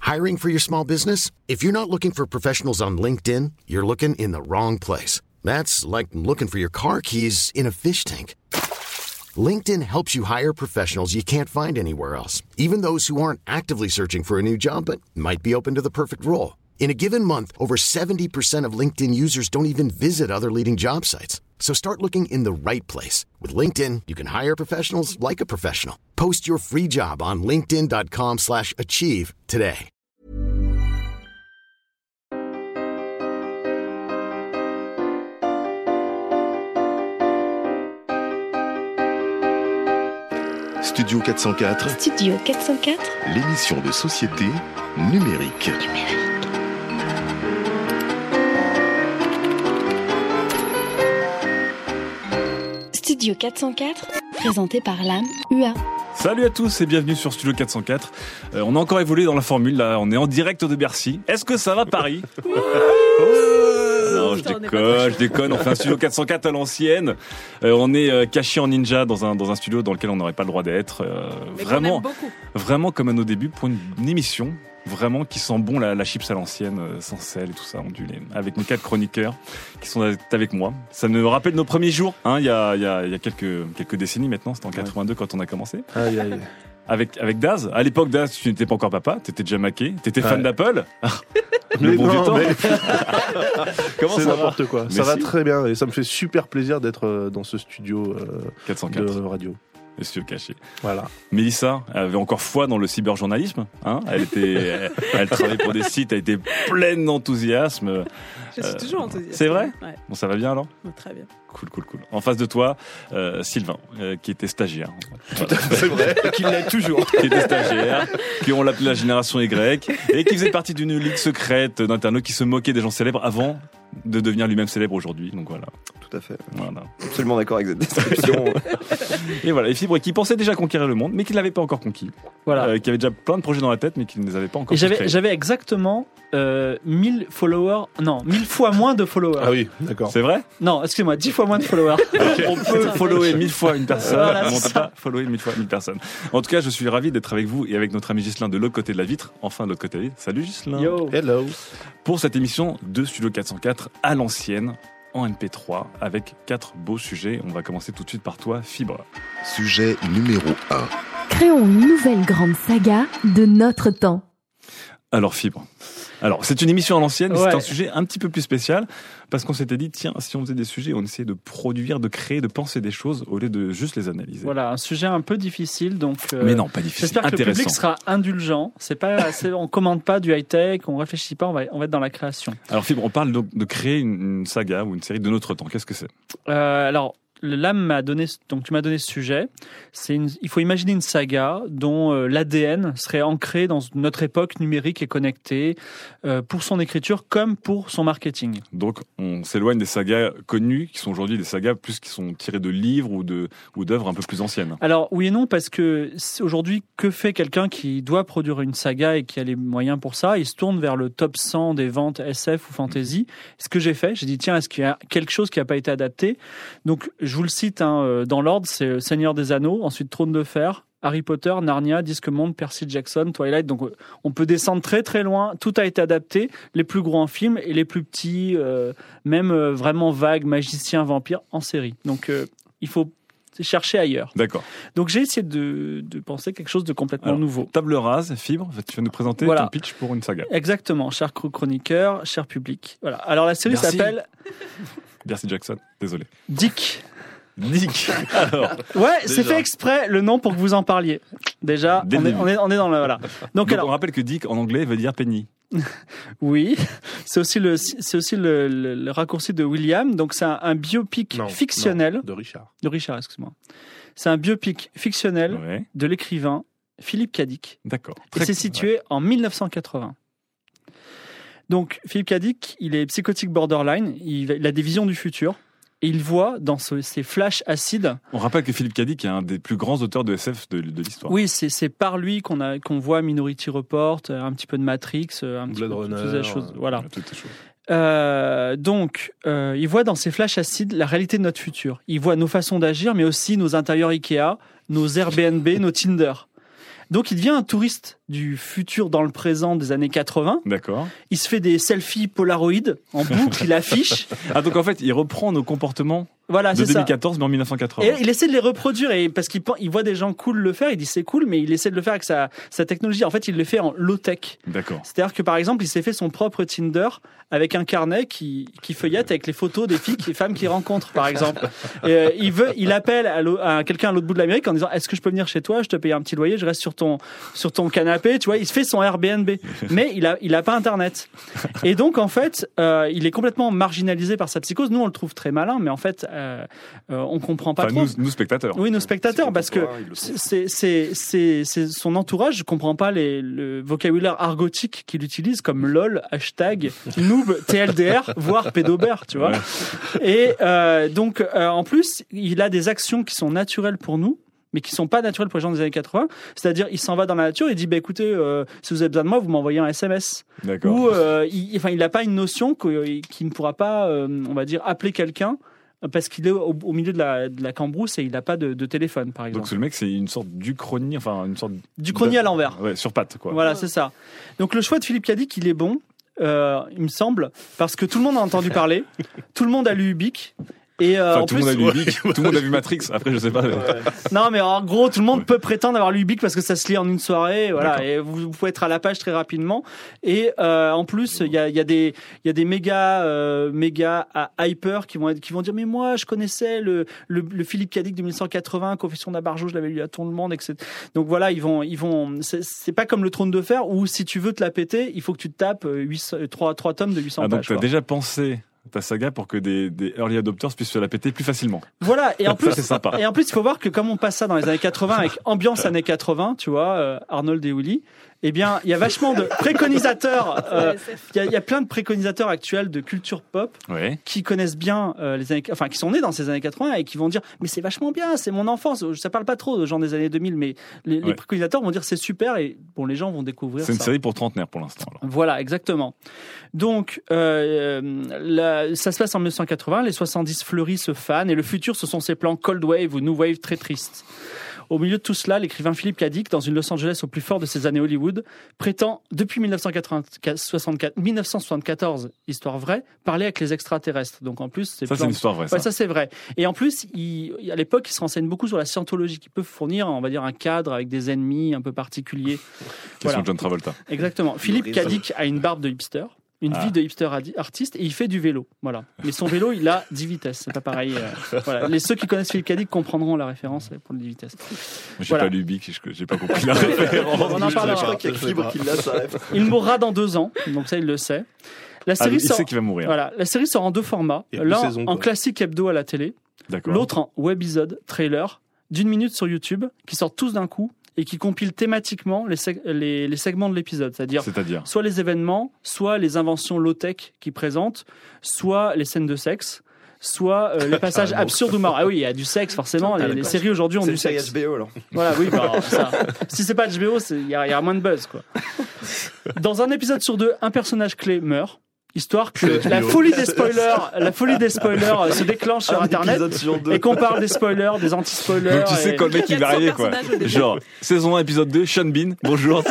Hiring for your small business? If you're not looking for professionals on LinkedIn, you're looking in the wrong place. That's like looking for your car keys in a fish tank. LinkedIn helps you hire professionals you can't find anywhere else, even those who aren't actively searching for a new job but might be open to the perfect role. In a given month, over 70% of LinkedIn users don't even visit other leading job sites. So start looking in the right place. With LinkedIn, you can hire professionals like a professional. Post your free job on linkedin.com/achieve today. Studio 404. Studio 404. L'émission de société numérique. Studio 404, présenté par l'âme UA. Salut à tous et bienvenue sur Studio 404. On a encore évolué dans la formule, là, on est en direct de Bercy. Est-ce que ça va Paris? Non, je déconne, on fait un Studio 404 à l'ancienne. On est caché en ninja dans un studio dans lequel on n'aurait pas le droit d'être. Vraiment comme à nos débuts pour une émission. Vraiment qui sent bon la chips à l'ancienne, sans sel et tout ça, ondulé, avec nos 4 chroniqueurs qui sont avec moi. Ça me rappelle nos premiers jours, il y a quelques décennies maintenant, c'était en 82 quand on a commencé. Aïe, aïe. Avec Daz. À l'époque, Daz, tu n'étais pas encore papa, t'étais déjà maqué, t'étais fan d'Apple. Mais bon non, du temps. mais... Comment c'est ça n'importe quoi. Mais ça va si. très bien et ça me fait super plaisir d'être dans ce studio 404 de radio. Le studio caché. Voilà. Mélissa avait encore foi dans le cyberjournalisme. Elle travaillait pour des sites, elle était pleine d'enthousiasme. Je suis toujours enthousiaste. C'est vrai ? Ouais. Bon, ça va bien alors ? Très bien. Cool. En face de toi, Sylvain, qui était stagiaire. C'est vrai. Qui l'est toujours. Qui était stagiaire, qui on l'appelait la génération Y, et qui faisait partie d'une ligue secrète d'internautes qui se moquait des gens célèbres avant de devenir lui-même célèbre aujourd'hui. Donc voilà. Tout à fait. Voilà. Absolument d'accord avec cette description. Et voilà, et Fibre qui pensait déjà conquérir le monde, mais qui ne l'avait pas encore conquis. Voilà. Qui avait déjà plein de projets dans la tête, mais qui ne les avait pas encore Et j'avais exactement 1000 followers, non, 1000 fois moins de followers. Ah oui, d'accord. C'est vrai ? Non, excusez-moi, 10 fois moins de followers. On peut follower 1000 fois une personne, Voilà, mais on ne c'est peut pas follower 1000 fois 1000 personnes. En tout cas, je suis ravi d'être avec vous et avec notre ami Ghislain de l'autre côté de la vitre. Enfin, de l'autre côté de la vitre. Salut Ghislain. Yo. Hello. Pour cette émission de Studio 404 à l'ancienne, en MP3, avec 4 beaux sujets. On va commencer tout de suite par toi, Fibre. Sujet numéro 1. Créons une nouvelle grande saga de notre temps. Alors, Fibre. Alors, c'est une émission à l'ancienne, mais Ouais. c'est un sujet un petit peu plus spécial, parce qu'on s'était dit, tiens, si on faisait des sujets, on essayait de produire, de créer, de penser des choses, au lieu de juste les analyser. Voilà, un sujet un peu difficile, donc. Mais non, pas difficile, J'espère que le intéressant. public sera indulgent. On commande pas du high tech, on réfléchit pas, on va être dans la création. Alors, Fibre, on parle donc de créer une saga ou une série de notre temps. Qu'est-ce que c'est ? Alors, l'âme m'a donné, donc tu m'as donné ce sujet. Il faut imaginer une saga dont l'ADN serait ancré dans notre époque numérique et connectée pour son écriture comme pour son marketing. Donc, on s'éloigne des sagas connues, qui sont aujourd'hui des sagas plus qui sont tirées de livres ou d'œuvres un peu plus anciennes. Alors, oui et non, parce que aujourd'hui, que fait quelqu'un qui doit produire une saga et qui a les moyens pour ça ? Il se tourne vers le top 100 des ventes SF ou fantasy. Ce que j'ai fait, j'ai dit, tiens, est-ce qu'il y a quelque chose qui n'a pas été adapté ? Donc, je vous le cite dans l'ordre, c'est Seigneur des Anneaux, ensuite Trône de Fer, Harry Potter, Narnia, Disque Monde, Percy Jackson, Twilight. Donc on peut descendre très très loin. Tout a été adapté, les plus gros en film et les plus petits, même vraiment vagues, magiciens, vampires, en série. Donc il faut chercher ailleurs. D'accord. Donc j'ai essayé de penser quelque chose de complètement nouveau. Table rase, Fibre, tu vas nous présenter ton pitch pour une saga. Exactement, cher chroniqueur, cher public. Voilà. Alors la série Merci. s'appelle Percy Jackson, désolé. Dick. Alors, Ouais, c'est fait exprès le nom pour que vous en parliez. Déjà, Dès le on est dans le voilà. donc alors, on rappelle que Dick en anglais veut dire penny. oui, c'est aussi le raccourci de William. Donc c'est un biopic fictionnel Non, de Richard. de Richard, excuse-moi. C'est un biopic fictionnel Ouais, de l'écrivain Philippe Cadic. d'accord. Et c'est situé en 1980. Donc Philippe Cadic, il est psychotique borderline. Il a des visions du futur. Et il voit dans ces flashs acides. On rappelle que Philippe Cadic est un des plus grands auteurs de SF de l'histoire. Oui, c'est par lui qu'on voit Minority Report, un petit peu de Matrix, un petit Blade peu Runner, toutes ces choses. Voilà. Toutes ces choses. Il voit dans ces flashs acides la réalité de notre futur. Il voit nos façons d'agir, mais aussi nos intérieurs Ikea, nos Airbnb, nos Tinder. Donc il devient un touriste du futur dans le présent des années 80. D'accord. Il se fait des selfies Polaroid en boucle, il affiche. Ah, donc en fait, il reprend nos comportements Voilà, de c'est ça. 2014, mais en 1980. Et il essaie de les reproduire parce qu'il voit des gens cool le faire, il dit c'est cool, mais il essaie de le faire avec sa technologie. En fait, il le fait en low-tech. D'accord. C'est-à-dire que par exemple, il s'est fait son propre Tinder avec un carnet qui feuillette avec les photos des filles et femmes qu'il rencontre, par exemple. Et, il appelle à quelqu'un à l'autre bout de l'Amérique en disant est-ce que je peux venir chez toi, je te paye un petit loyer, je reste sur ton canapé, tu vois. Il se fait son Airbnb, mais il a pas Internet. Et donc en fait, il est complètement marginalisé par sa psychose. Nous, on le trouve très malin, mais en fait, on comprend pas trop. Nous spectateurs. Oui, nos spectateurs, parce que c'est son entourage ne comprend pas le vocabulaire argotique qu'il utilise comme lol, hashtag, noob, TLDR, voire pédobert, tu vois. Ouais. Et donc, en plus, il a des actions qui sont naturelles pour nous, mais qui sont pas naturelles pour les gens des années 80. C'est-à-dire, il s'en va dans la nature et dit, écoutez, si vous avez besoin de moi, vous m'envoyez un SMS. D'accord. Ou, il n'a pas une notion qu'il ne pourra pas, on va dire, appeler quelqu'un parce qu'il est au milieu de la cambrousse et il n'a pas de téléphone, par exemple. Donc, ce mec, c'est une sorte d'Uchronie, d'Uchronie à l'envers. Ouais, sur pattes, quoi. Voilà, c'est ça. Donc, le choix de Philippe Cadic, il est bon, il me semble, parce que tout le monde a entendu parler, tout le monde a lu Ubik. Et tout le monde a lu Ubik, tout le monde a vu Matrix. Après, je sais pas. Non, mais en gros, tout le monde peut prétendre avoir lu Ubik parce que ça se lit en une soirée. Voilà, d'accord. Et vous pouvez être à la page très rapidement. Et en plus, il y a des méga hyper qui vont dire mais moi, je connaissais le Philippe Cadic de 1980, Confession d'Abarjo, je l'avais lu à Tour le Monde, etc. Donc voilà, ils vont. C'est pas comme le Trône de Fer où si tu veux te la péter, il faut que tu te tapes 3 tomes de 800 pages. Donc t'as déjà pensé ta saga pour que des early adopters puissent se la péter plus facilement. Voilà, et en plus, c'est sympa. Et en plus, il faut voir que comme on passe ça dans les années 80 avec ambiance années 80, tu vois, Arnold et Willy, eh bien, il y a vachement de préconisateurs, il y a plein de préconisateurs actuels de culture pop qui connaissent bien qui sont nés dans ces années 80 et qui vont dire mais c'est vachement bien, c'est mon enfance. Ça parle pas trop de gens des années 2000, mais les préconisateurs vont dire c'est super et bon, les gens vont découvrir. C'est une série pour trentenaires pour l'instant. Alors. Voilà, exactement. Donc, ça se passe en 1980, les 70 fleurissent, se fanent et le futur, ce sont ces plans Cold Wave ou New Wave très tristes. Au milieu de tout cela, l'écrivain Philippe Cadic, dans une Los Angeles au plus fort de ses années Hollywood, prétend, depuis 1974, histoire vraie, parler avec les extraterrestres. Donc en plus, c'est une histoire vraie. Ouais, ça c'est vrai. Et en plus, à l'époque, il se renseigne beaucoup sur la scientologie, qui peut fournir, on va dire, un cadre avec des ennemis un peu particuliers. Question John Travolta. Exactement. Philippe Cadic a une barbe de hipster. Une vie de hipster artiste et il fait du vélo, voilà. Mais son vélo, il a 10 vitesses, c'est pas pareil. Voilà. Ceux qui connaissent Philippe Cadic comprendront la référence pour les 10 vitesses. J'ai pas lu Ubik, j'ai pas compris la référence. On en parlera. Je crois qu'il y a Fibre qui l'a, ça rêve. Il mourra dans 2 ans, donc ça il le sait. La série il sait qu'il va mourir. Voilà, la série sort en 2 formats. L'un en classique hebdo à la télé, l'autre en webisode, trailer, d'1 minute sur YouTube, qui sortent tous d'un coup. Et qui compile thématiquement les segments de l'épisode, c'est-à-dire soit les événements, soit les inventions low-tech qu'ils présentent, soit les scènes de sexe, soit les passages absurdes ou marrants. Ah oui, il y a du sexe forcément, les séries aujourd'hui ont du sexe. C'est HBO alors. Voilà, oui, ça. Si c'est pas HBO, il y a moins de buzz, quoi. Dans un épisode sur 2, un personnage clé meurt. Histoire que la folie des spoilers se déclenche sur Internet et qu'on parle des spoilers, des anti-spoilers. Donc tu sais quand le mec il va arriver quoi. Genre, saison 1, épisode 2, Sean Bean, bonjour.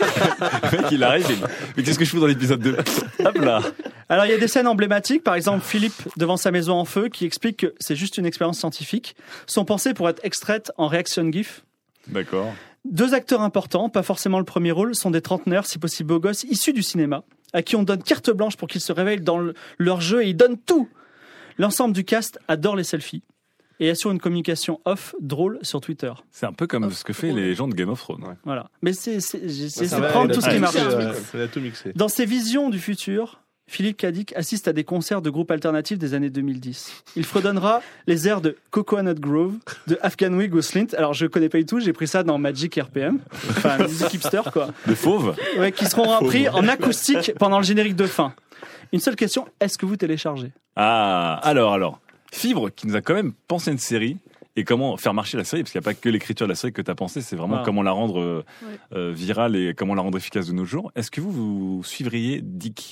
Le mec il arrive et mais qu'est-ce que je fous dans l'épisode 2 ? Hop là. Alors il y a des scènes emblématiques, par exemple Philippe devant sa maison en feu qui explique que c'est juste une expérience scientifique, sont pensées pour être extraites en reaction GIF. D'accord. 2 acteurs importants, pas forcément le premier rôle, sont des trentenaires, si possible beaux gosses, issus du cinéma, à qui on donne carte blanche pour qu'ils se réveillent dans leur jeu et ils donnent tout. L'ensemble du cast adore les selfies et assure une communication off drôle sur Twitter. C'est un peu comme ce que fait les gens de Game of Thrones. Ouais. Voilà. Mais c'est prendre tout ce qui marche. Tout mixé. Dans ses visions du futur, Philippe Cadic assiste à des concerts de groupes alternatifs des années 2010. Il fredonnera les airs de Coconut Grove, de Afghan Whig ou Slint. Alors, je connais pas du tout, j'ai pris ça dans Magic RPM. Enfin, musique hipster, quoi. De fauves. Ouais, qui seront repris en acoustique pendant le générique de fin. Une seule question, est-ce que vous téléchargez ? Ah, alors. Fibre, qui nous a quand même pensé une série, et comment faire marcher la série, parce qu'il n'y a pas que l'écriture de la série que tu as pensé, c'est vraiment comment la rendre virale et comment la rendre efficace de nos jours. Est-ce que vous suivriez Dick ?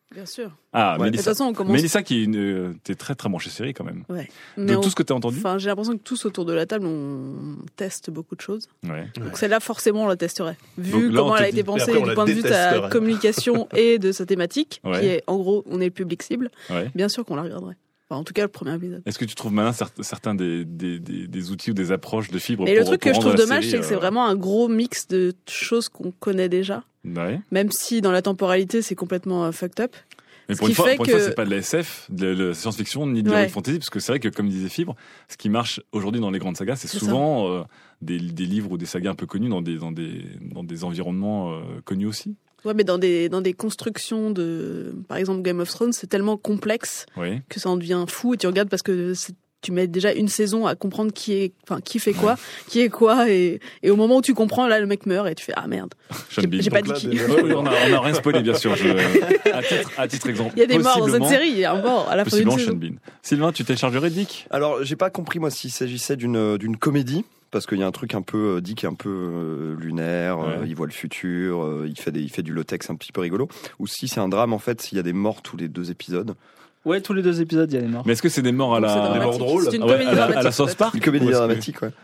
Bien sûr. Ah, De toute Mélissa. façon, on commence. Mélissa qui t'es très très branchée série quand même. Ouais. De Mais tout ce que t'as entendu. Enfin, j'ai l'impression que tous autour de la table, on teste beaucoup de choses. Ouais. Donc celle-là, forcément, on la testerait. Vu Donc là, comment on elle a te été dit- pensée après, on du la point de vue de sa détesterait. communication et de sa thématique, Ouais. qui est, en gros, on est le public cible, Ouais. bien sûr qu'on la regarderait. Enfin, en tout cas, le premier épisode. Est-ce que tu trouves malin certains des outils ou des approches de fibres Et le pour truc que je rendre trouve la dommage, série, c'est que c'est vraiment un gros mix de choses qu'on connaît déjà, Ouais. même si dans la temporalité, c'est complètement fucked up. Mais Ce pour qui une fois, fait pour une fois, que- c'est pas de la SF, de la science-fiction, ni de Ouais. l'heroic fantasy, parce que c'est vrai que, comme disait Fibre, ce qui marche aujourd'hui dans les grandes sagas, c'est C'est souvent des livres ou des sagas un peu connus dans des environnements connus aussi. Ouais, mais dans des constructions de, par exemple, Game of Thrones, c'est tellement complexe Oui. que ça en devient fou et tu regardes parce que tu mets déjà une saison à comprendre qui fait quoi, qui est quoi, et au moment où tu comprends, là, le mec meurt et tu fais, ah merde. Sean Bean. J'ai pas Donc dit là, qui. déjà- Oui, on a rien spoilé, bien sûr. À titre exemple. Il y a des morts dans cette Possiblement- série, il y a un mort à la fin d'une Possiblement saison. Sean Bean. Sylvain, tu téléchargerais Dick? Alors, j'ai pas compris, moi, s'il s'agissait d'une comédie. Parce qu'il y a un truc un peu Dick, un peu lunaire, Ouais. il voit le futur, il fait du low-tech, c'est un petit peu rigolo. Ou si c'est un drame, en fait, s'il y a des morts tous les 2 épisodes. Ouais, tous les 2 épisodes, il y a des morts. Mais est-ce que c'est des morts à Donc, c'est la. dramatique. morts drôles. C'est une Ah ouais, comédie à la dramatique, South peut-être. Park? Une comédie Ou est-ce que- dramatique, ouais.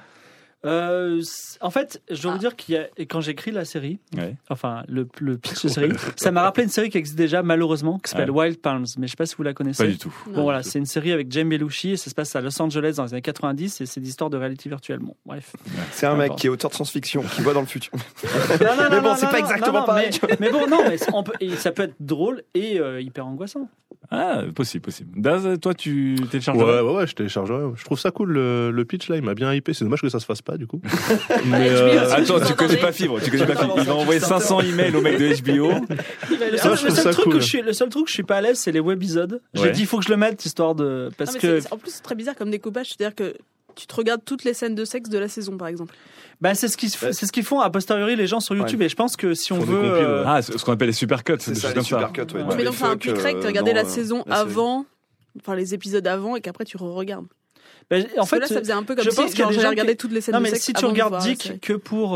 En fait, je dois vous dire qu'il y a, et quand j'écris la série, Ouais. enfin le pitch de série, ça m'a rappelé une série qui existe déjà malheureusement, qui s'appelle Wild Palms, mais je sais pas si vous la connaissez. Pas du tout. Bon voilà, c'est une série avec Jane Belushi et ça se passe à Los Angeles dans les années 90 et c'est d'histoire de réalité virtuelle. Bon, bref. C'est un mec D'accord. qui est auteur de science-fiction, qui voit dans le futur. Non, Mais bon, c'est pas exactement pareil. Mais bon, non, mais et ça peut être drôle et hyper angoissant. Ah, possible. Daz, toi, tu télécharges Ouais, je téléchargerai. Je trouve ça cool, le pitch là, il m'a bien hypé. C'est dommage que ça se fasse pas, du coup. Mais Attends, je tu vous connais entendais. pas Fibre, Il va envoyer 500 emails au mec de HBO. Ça, je trouve ça cool. Le seul truc que je suis pas à l'aise, c'est les webisodes. J'ai Ouais. dit, il faut que je le mette, histoire de. Parce Non, mais que. en plus, c'est très bizarre comme découpage, c'est-à-dire que tu te regardes toutes les scènes de sexe de la saison, par exemple. Bah, c'est ce qu'ils font a posteriori les gens sur YouTube. Et je pense que si on Font des veut. compiles, ouais. Ah, ce qu'on appelle les supercuts, C'est des ça, choses les comme ça. supercuts, ouais. Ouais. Mais donc, ça Fuck, impliquerait que tu regardais dans, la saison la série. avant, enfin les épisodes avant, et qu'après tu re-regardes. Bah, en Parce que fait, là, ça faisait un peu comme je si pense qu'il y a des j'avais gens regardé qui- toutes les scènes non, de mais sexe si tu avant de regardes voir la Dick série. que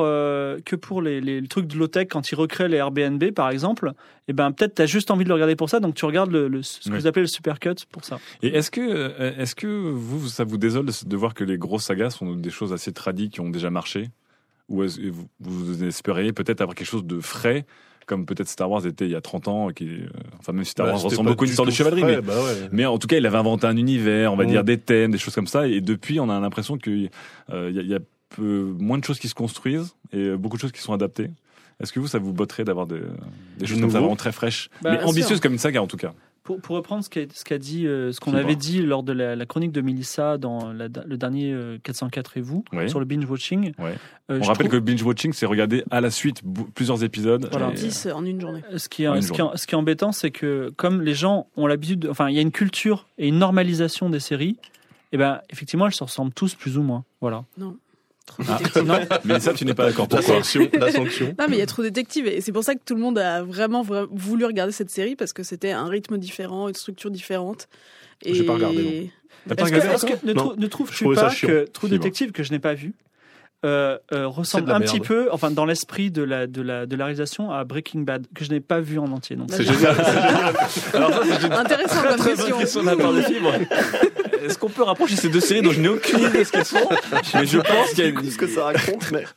pour les trucs de low-tech, quand il recrée les Airbnb, par exemple, et ben peut-être t'as juste envie de le regarder pour ça, donc tu regardes ce que Oui. vous appelez le supercut pour ça. Et est-ce que vous, ça vous désole de voir que les grosses sagas sont des choses assez tradies qui ont déjà marché? Ou vous espériez peut-être avoir quelque chose de frais, comme peut-être Star Wars était il y a 30 ans, enfin même si Star Wars C'était ressemble pas beaucoup à une du histoire de tout chevalerie, frais, mais bah ouais. Mais en tout cas, il avait inventé un univers, on va Mm. dire des thèmes, des choses comme ça. Et depuis, on a l'impression qu'il y a moins de choses qui se construisent et beaucoup de choses qui sont adaptées. Est-ce que ça vous botterait d'avoir des choses comme ça Nouveau. vraiment très fraîches, Bah, mais bien ambitieuses sûr. comme une saga en tout cas? Pour reprendre ce qu'a dit, ce qu'on Fibre. avait dit lors de la chronique de Mélissa dans le dernier 404 et vous, Oui. sur le binge-watching. Ouais. je On rappelle que trouve- le binge-watching, c'est regarder à la suite plusieurs épisodes. Voilà. Et, 10 en une journée. Ce qui est, En une ce qui est embêtant, c'est que comme les gens ont l'habitude, enfin, il y a une culture et une normalisation des séries, et ben effectivement, elles se ressemblent tous plus ou moins. Voilà. Trop Ah. détective. Non, Mais ça, tu n'es pas d'accord. La Pourquoi? sanction. Non, mais il y a trop détectives et c'est pour ça que tout le monde a vraiment voulu regarder cette série parce que c'était un rythme différent, une structure différente. Et... J'ai pas regardé, T'as pas Est-ce regardé que encore? ne, Non. ne Je trouves-tu trouvais ça pas chiant. que True Fibre. Detective, que je n'ai pas vu, C'est ressemble de la un merde. petit peu, enfin dans l'esprit de la réalisation, à Breaking Bad, que je n'ai pas vu en entier. Donc Bah, C'est j'ai- génial. Alors ça, c'est une Intéressant comme très bonne question. question de la part de Fibre. Est-ce qu'on peut rapprocher ces deux séries dont je n'ai aucune idée de ce qu'elles sont? Mais je pense qu'il y a une... Ce que ça raconte, mais.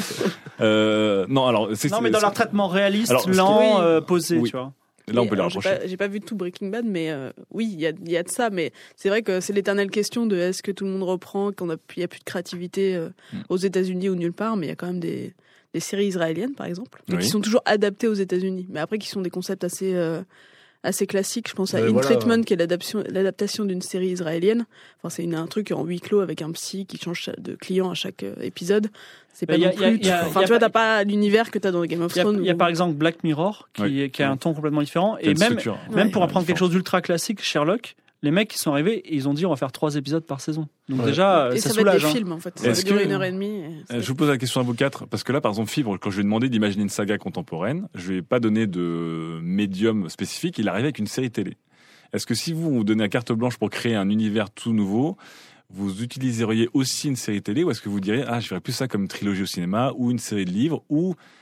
Non, alors... non, mais dans leur traitement réaliste, Alors, lent, oui. posé, Oui. tu vois. Là, on peut les Alors, rapprocher. j'ai pas vu tout Breaking Bad, mais oui, il y a de ça. Mais c'est vrai que c'est l'éternelle question de est-ce que tout le monde reprend, qu'il n'y a plus de créativité aux États-Unis ou nulle part, mais il y a quand même des séries israéliennes, par exemple, mais Oui. qui sont toujours adaptées aux États-Unis. Mais après, qui sont des concepts assez classiques. Je pense à Mais In voilà. Treatment, qui est l'adaptation d'une série israélienne. Enfin, c'est un truc en huis clos avec un psy qui change de client à chaque épisode. C'est pas Bah, non plus. Enfin, tu vois, t'as pas l'univers que t'as dans Game of Thrones. Il y a où- par exemple Black Mirror, qui Oui. a un ton complètement différent. Il y a Et une même, structure. même pour Ouais. apprendre quelque chose d'ultra classique, Sherlock, les mecs qui sont arrivés, et ils ont dit on va faire 3 épisodes par saison. Donc Ouais. déjà, Et ça ça va être soulage. des hein. films, en fait. Ça Est-ce va durer que- 1h30. et c'est- Je vous pose la question à vous quatre, parce que là, par exemple, Fibre, quand je lui ai demandé d'imaginer une saga contemporaine, je lui ai pas donné de médium spécifique, il arrivait avec une série télé. Est-ce que si vous donnez la carte blanche pour créer un univers tout nouveau, vous utiliseriez aussi une série télé, ou est-ce que vous diriez, je ferais plus ça comme une trilogie au cinéma, ou une série de livres, ou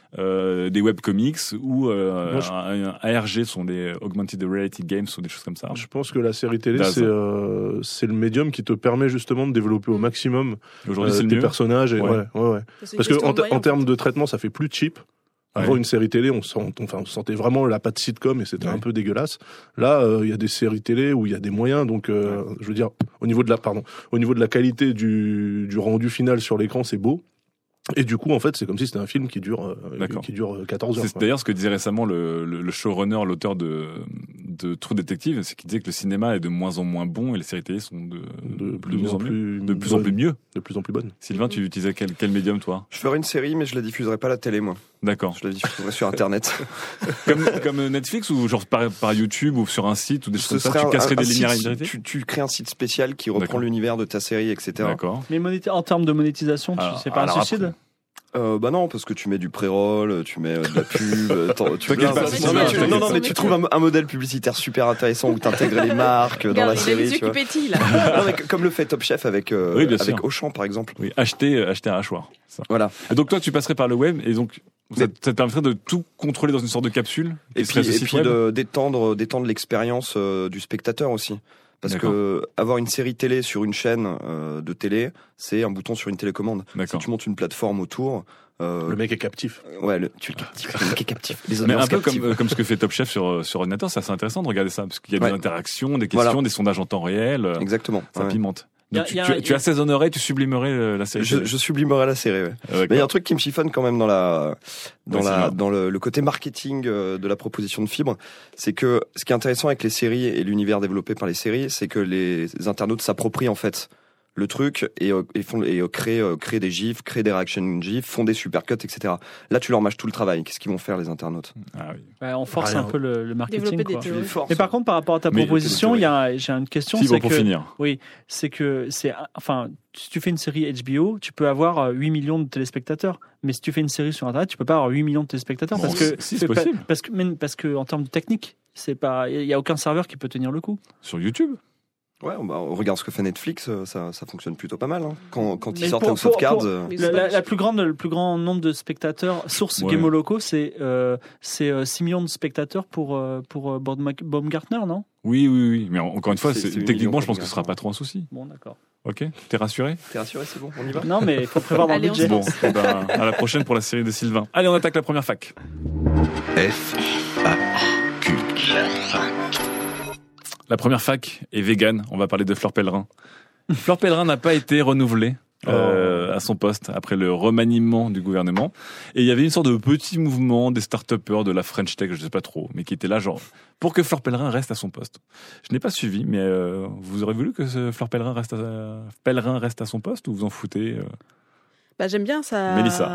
des webcomics ou un ARG, sont des Augmented Reality Games ou des choses comme ça. Je pense que la série télé, Daz. c'est le médium qui te permet justement de développer au maximum Aujourd'hui, c'est le tes mieux. personnages. Et, Ouais. ouais. Parce que en termes de traitement, ça fait plus cheap. Avant une série télé, on sentait vraiment la patte sitcom et c'était un peu dégueulasse. Là, il y a des séries télé où il y a des moyens, donc je veux dire, au niveau de la qualité du rendu final sur l'écran, c'est beau. Et du coup, en fait, c'est comme si c'était un film qui dure 14 heures. C'est d'ailleurs ce que disait récemment le showrunner, l'auteur de True Detective, c'est qu'il disait que le cinéma est de moins en moins bon et les séries télé sont de plus en plus mieux. De plus en plus bonnes. Sylvain, tu utilisais quel médium, toi? Je ferais une série, mais je la diffuserai pas à la télé, moi. D'accord. Je la diffuserai sur Internet. comme Netflix ou genre par YouTube ou sur un site ou des choses comme ça, tu casserais des lumières indirectes? Tu crées un site spécial qui reprend l'univers de ta série, etc. D'accord. Mais en termes de monétisation, c'est pas un suicide? Bah non, parce que tu mets du pré-roll, tu mets de la pub, non, mais tu trouves un modèle publicitaire super intéressant où t'intègres les marques dans la série. Il a les yeux qui pétillent, là. Comme le fait Top Chef avec Auchan, par exemple. Oui, acheter un hachoir. Ça. Voilà. Et donc toi, tu passerais par le web et donc ça te permettrait de tout contrôler dans une sorte de capsule. Et puis d'étendre l'expérience du spectateur aussi. Parce que avoir une série télé sur une chaîne de télé, c'est un bouton sur une télécommande. Si tu montes une plateforme autour, le mec est captif. Ouais, le mec est captif. Mais un peu comme ce que fait Top Chef sur ordinateur, c'est assez intéressant de regarder ça parce qu'il y a des interactions, des questions, des sondages en temps réel. Exactement. Ça pimente. Donc tu assaisonnerais, tu sublimerais la série. Je sublimerais la série. Ouais. Mais il y a un truc qui me chiffonne quand même dans le côté marketing de la proposition de Fibre, c'est que ce qui est intéressant avec les séries et l'univers développé par les séries, c'est que les internautes s'approprient en fait le truc et créent des gifs, créent des reaction gifs, font des supercuts, etc. Là, tu leur mâches tout le travail. Qu'est-ce qu'ils vont faire, les internautes? On force un peu le marketing. Quoi. Mais par contre, par rapport à ta proposition, j'ai une question. Si, pour finir. Oui, c'est que si tu fais une série HBO, tu peux avoir 8 millions de téléspectateurs. Mais si tu fais une série sur Internet, tu peux pas avoir 8 millions de téléspectateurs c'est possible. Parce que en termes de technique, il y a aucun serveur qui peut tenir le coup. Sur YouTube. Ouais, on regarde ce que fait Netflix, ça fonctionne plutôt pas mal. Hein. Quand ils sortent House of Cards, le plus grand nombre de spectateurs, source Gamoloco, c'est 6 millions de spectateurs pour Baumgartner, non? Oui. Mais encore une fois, techniquement, je pense que ce sera pas trop un souci. Bon, d'accord. Ok, t'es rassuré? C'est bon, on y va? Non, mais il faut prévoir dans le budget. Bon, à la prochaine pour la série de Sylvain. Allez, on attaque la première fac. La première fac est végane. On va parler de Fleur Pellerin. Fleur Pellerin n'a pas été renouvelée à son poste après le remaniement du gouvernement. Et il y avait une sorte de petit mouvement des start-upers de la French Tech, je sais pas trop, mais qui était là genre pour que Fleur Pellerin reste à son poste. Je n'ai pas suivi, mais vous aurez voulu que Fleur Pellerin reste à son poste ou vous en foutez J'aime bien sa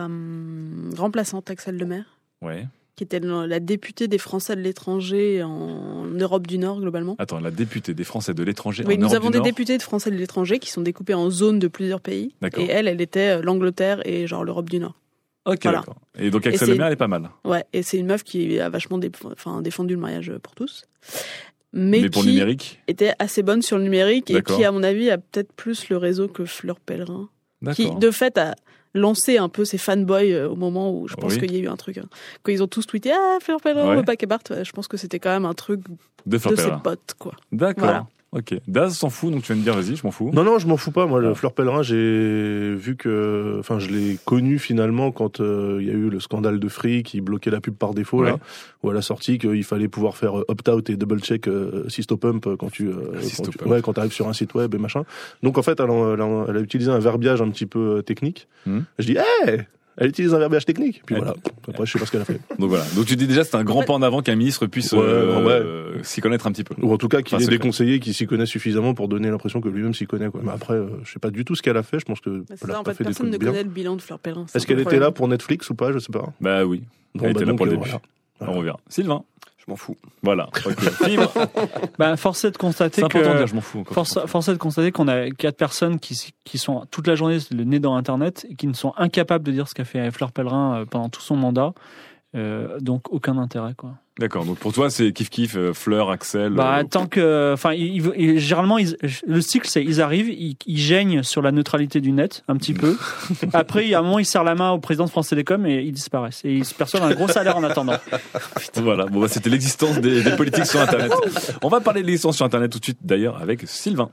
remplaçante Axel Lemaire. Ouais. Qui était la députée des Français de l'étranger en Europe du Nord, globalement. Attends, la députée des Français de l'étranger en Europe du Nord. Oui, nous avons des Nord. Députés de Français de l'étranger qui sont découpés en zones de plusieurs pays. D'accord. Et elle était l'Angleterre et genre l'Europe du Nord. Ok, voilà. D'accord. Et donc Axel Lemaire, elle est pas mal. Ouais, et c'est une meuf qui a vachement défendu le mariage pour tous. Mais pour le numérique était assez bonne sur le numérique et qui, à mon avis, a peut-être plus le réseau que Fleur Pellerin. D'accord. Qui, de fait, a lancé un peu ses fanboys au moment où je pense qu'il y a eu un truc. Quand ils ont tous tweeté « Ah, Fleur Pellerin, veut pas qu'elle parte », je pense que c'était quand même un truc de ses potes, quoi. D'accord. Voilà. Ok. Daz s'en fout, donc tu viens de dire vas-y, je m'en fous. Non, je m'en fous pas. Moi, le Fleur Pellerin, j'ai vu que, je l'ai connu finalement quand il y a eu le scandale de Free qui bloquait la pub par défaut, là, où elle a sorti qu'il fallait pouvoir faire opt-out et double-check Systopump quand quand t'arrives sur un site web et machin. Donc en fait, elle a utilisé un verbiage un petit peu technique. Je dis, elle utilise un verbiage technique. Puis voilà. Après, je sais pas ce qu'elle a fait. Donc voilà. Donc tu dis déjà, c'est un grand pas en avant qu'un ministre puisse s'y connaître un petit peu. Ou en tout cas, qu'il ait des conseillers qui s'y connaissent suffisamment pour donner l'impression que lui-même s'y connaît, quoi. Mais après, je sais pas du tout ce qu'elle a fait. Je pense que personne ne connaît le bilan de Fleur Pellerin. Est-ce qu'elle était là pour Netflix ou pas? Je sais pas. Bah oui. Elle était là pour le début. On revient. Sylvain. Je m'en fous. Voilà. Force est de constater c'est important de dire je m'en fous. Force est de constater qu'on a 4 personnes qui sont toute la journée le nez dans Internet et qui ne sont incapables de dire ce qu'a fait Fleur Pellerin pendant tout son mandat. Donc aucun intérêt, quoi. D'accord. Donc pour toi, c'est kiff, Fleur, Axel. Tant que, généralement, le cycle, c'est ils arrivent, ils gênent sur la neutralité du net un petit peu. Après, il y a un moment, ils serrent la main au président de France Télécom et ils disparaissent. Et ils se perçoivent un gros salaire en attendant. Voilà. Bon, c'était l'existence des politiques sur Internet. On va parler de l'existence sur Internet tout de suite, d'ailleurs, avec Sylvain.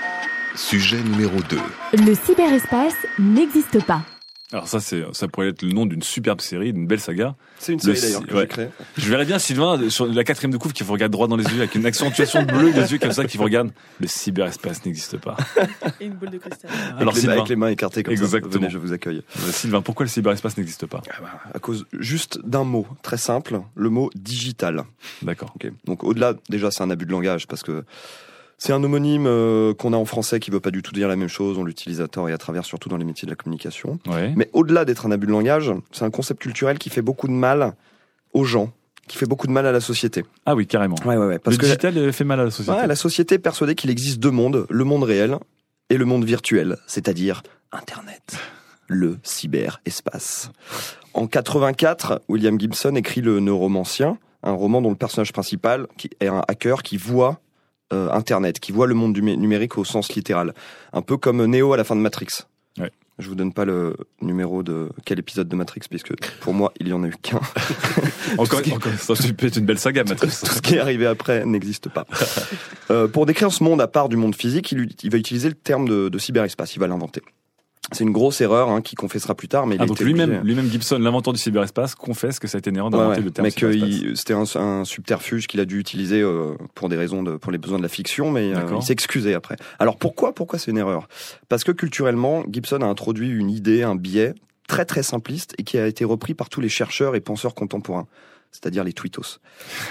Sujet numéro 2. Le cyberespace n'existe pas. Alors ça pourrait être le nom d'une superbe série, d'une belle saga. C'est une série d'ailleurs que j'ai créée. Je verrais bien Sylvain sur la 4e de couve qui vous regarde droit dans les yeux avec une accentuation de bleu des yeux comme ça qui vous regarde. Le cyberespace n'existe pas. Et une boule de cristal. Alors avec les mains écartées comme exactement. ça. Venez, je vous accueille. Sylvain, pourquoi le cyberespace n'existe pas? À cause juste d'un mot très simple, le mot digital. D'accord. Okay. Donc au-delà, déjà c'est un abus de langage parce que c'est un homonyme qu'on a en français qui veut pas du tout dire la même chose. On l'utilise à tort et à travers, surtout dans les métiers de la communication. Ouais. Mais au-delà d'être un abus de langage, c'est un concept culturel qui fait beaucoup de mal aux gens, qui fait beaucoup de mal à la société. Ah oui, carrément. Ouais. Parce le digital fait mal à la société. Ouais, la société est persuadée qu'il existe deux mondes, le monde réel et le monde virtuel, c'est-à-dire Internet, le cyberespace. En 84, William Gibson écrit Le Neuromancien, un roman dont le personnage principal est un hacker qui voit Internet, qui voit le monde numérique au sens littéral. Un peu comme Neo à la fin de Matrix. Ouais. Je vous donne pas le numéro de quel épisode de Matrix, puisque pour moi, il y en a eu qu'un. encore, ça peut être une belle saga, Matrix. Tout ce qui est arrivé après n'existe pas. Pour décrire ce monde à part du monde physique, il va utiliser le terme de cyberespace, il va l'inventer. C'est une grosse erreur qu'il confessera plus tard, mais donc lui-même Gibson, l'inventeur du cyberespace, confesse que ça a été une erreur d'inventer le terme mais cyberespace. C'était un subterfuge qu'il a dû utiliser pour des raisons pour les besoins de la fiction, mais il s'est excusé après. Alors pourquoi c'est une erreur? Parce que culturellement, Gibson a introduit une idée, un biais très très simpliste et qui a été repris par tous les chercheurs et penseurs contemporains. C'est-à-dire les tweetos.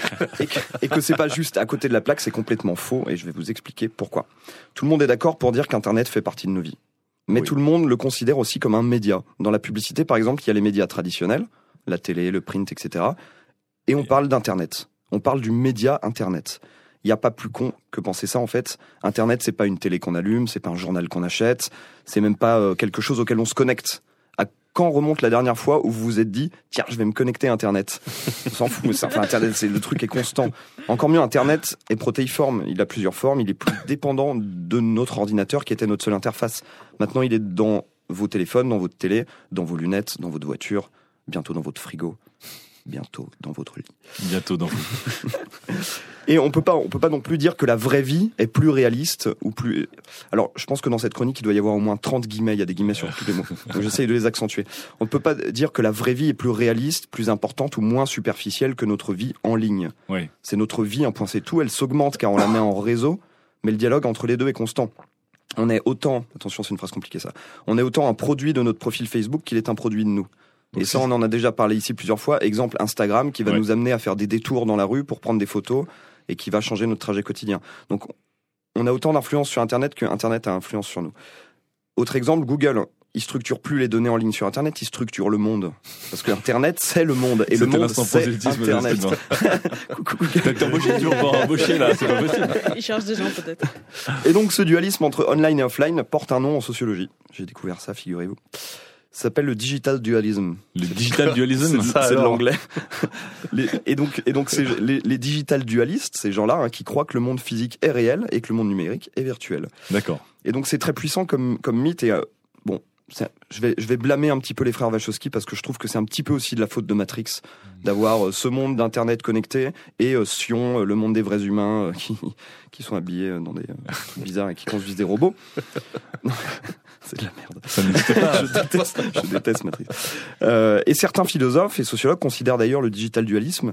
et que c'est pas juste à côté de la plaque, c'est complètement faux, et je vais vous expliquer pourquoi. Tout le monde est d'accord pour dire qu'Internet fait partie de nos vies. Mais tout le monde le considère aussi comme un média. Dans la publicité, par exemple, il y a les médias traditionnels, la télé, le print, etc. Et on parle d'Internet. On parle du média Internet. Il n'y a pas plus con que penser ça, en fait. Internet, c'est pas une télé qu'on allume, c'est pas un journal qu'on achète, c'est même pas quelque chose auquel on se connecte. À quand remonte la dernière fois où vous vous êtes dit « Tiens, je vais me connecter à Internet ». On s'en fout, Internet, le truc est constant. Encore mieux, Internet est protéiforme. Il a plusieurs formes, il est plus dépendant de notre ordinateur qui était notre seule interface. Maintenant, il est dans vos téléphones, dans votre télé, dans vos lunettes, dans votre voiture, bientôt dans votre frigo, bientôt dans votre lit. Bientôt dans Et on peut pas non plus dire que la vraie vie est plus réaliste ou plus... Alors, je pense que dans cette chronique, il doit y avoir au moins 30 guillemets, il y a des guillemets sur tous les mots. Donc j'essaye de les accentuer. On ne peut pas dire que la vraie vie est plus réaliste, plus importante ou moins superficielle que notre vie en ligne. Oui. C'est notre vie, un point c'est tout, elle s'augmente car on la met en réseau, mais le dialogue entre les deux est constant. On est autant, attention c'est une phrase compliquée ça, on est autant un produit de notre profil Facebook qu'il est un produit de nous. Et ça, on en a déjà parlé ici plusieurs fois. Exemple, Instagram, qui va nous amener à faire des détours dans la rue pour prendre des photos et qui va changer notre trajet quotidien. Donc, on a autant d'influence sur Internet que Internet a influence sur nous. Autre exemple, Google. Il structure plus les données en ligne sur Internet, il structure le monde. Parce que Internet, c'est le monde. Et le monde, c'est Internet. Coucou, t'as embauché, tu vas pas embaucher là, c'est pas possible. Il cherche des gens peut-être. Et donc, ce dualisme entre online et offline porte un nom en sociologie. J'ai découvert ça, figurez-vous. Ça s'appelle le digital dualism. Le digital dualism, c'est de l'anglais. Et donc les digital dualistes, ces gens-là qui croient que le monde physique est réel et que le monde numérique est virtuel. D'accord. Et donc c'est très puissant comme mythe. Et bon, je vais blâmer un petit peu les frères Wachowski parce que je trouve que c'est un petit peu aussi de la faute de Matrix d'avoir ce monde d'internet connecté et Sion, le monde des vrais humains qui sont habillés dans des trucs bizarres et qui construisent des robots. C'est de la merde. Ça n'existe pas. Je déteste Matrix. Et certains philosophes et sociologues considèrent d'ailleurs le digital dualism,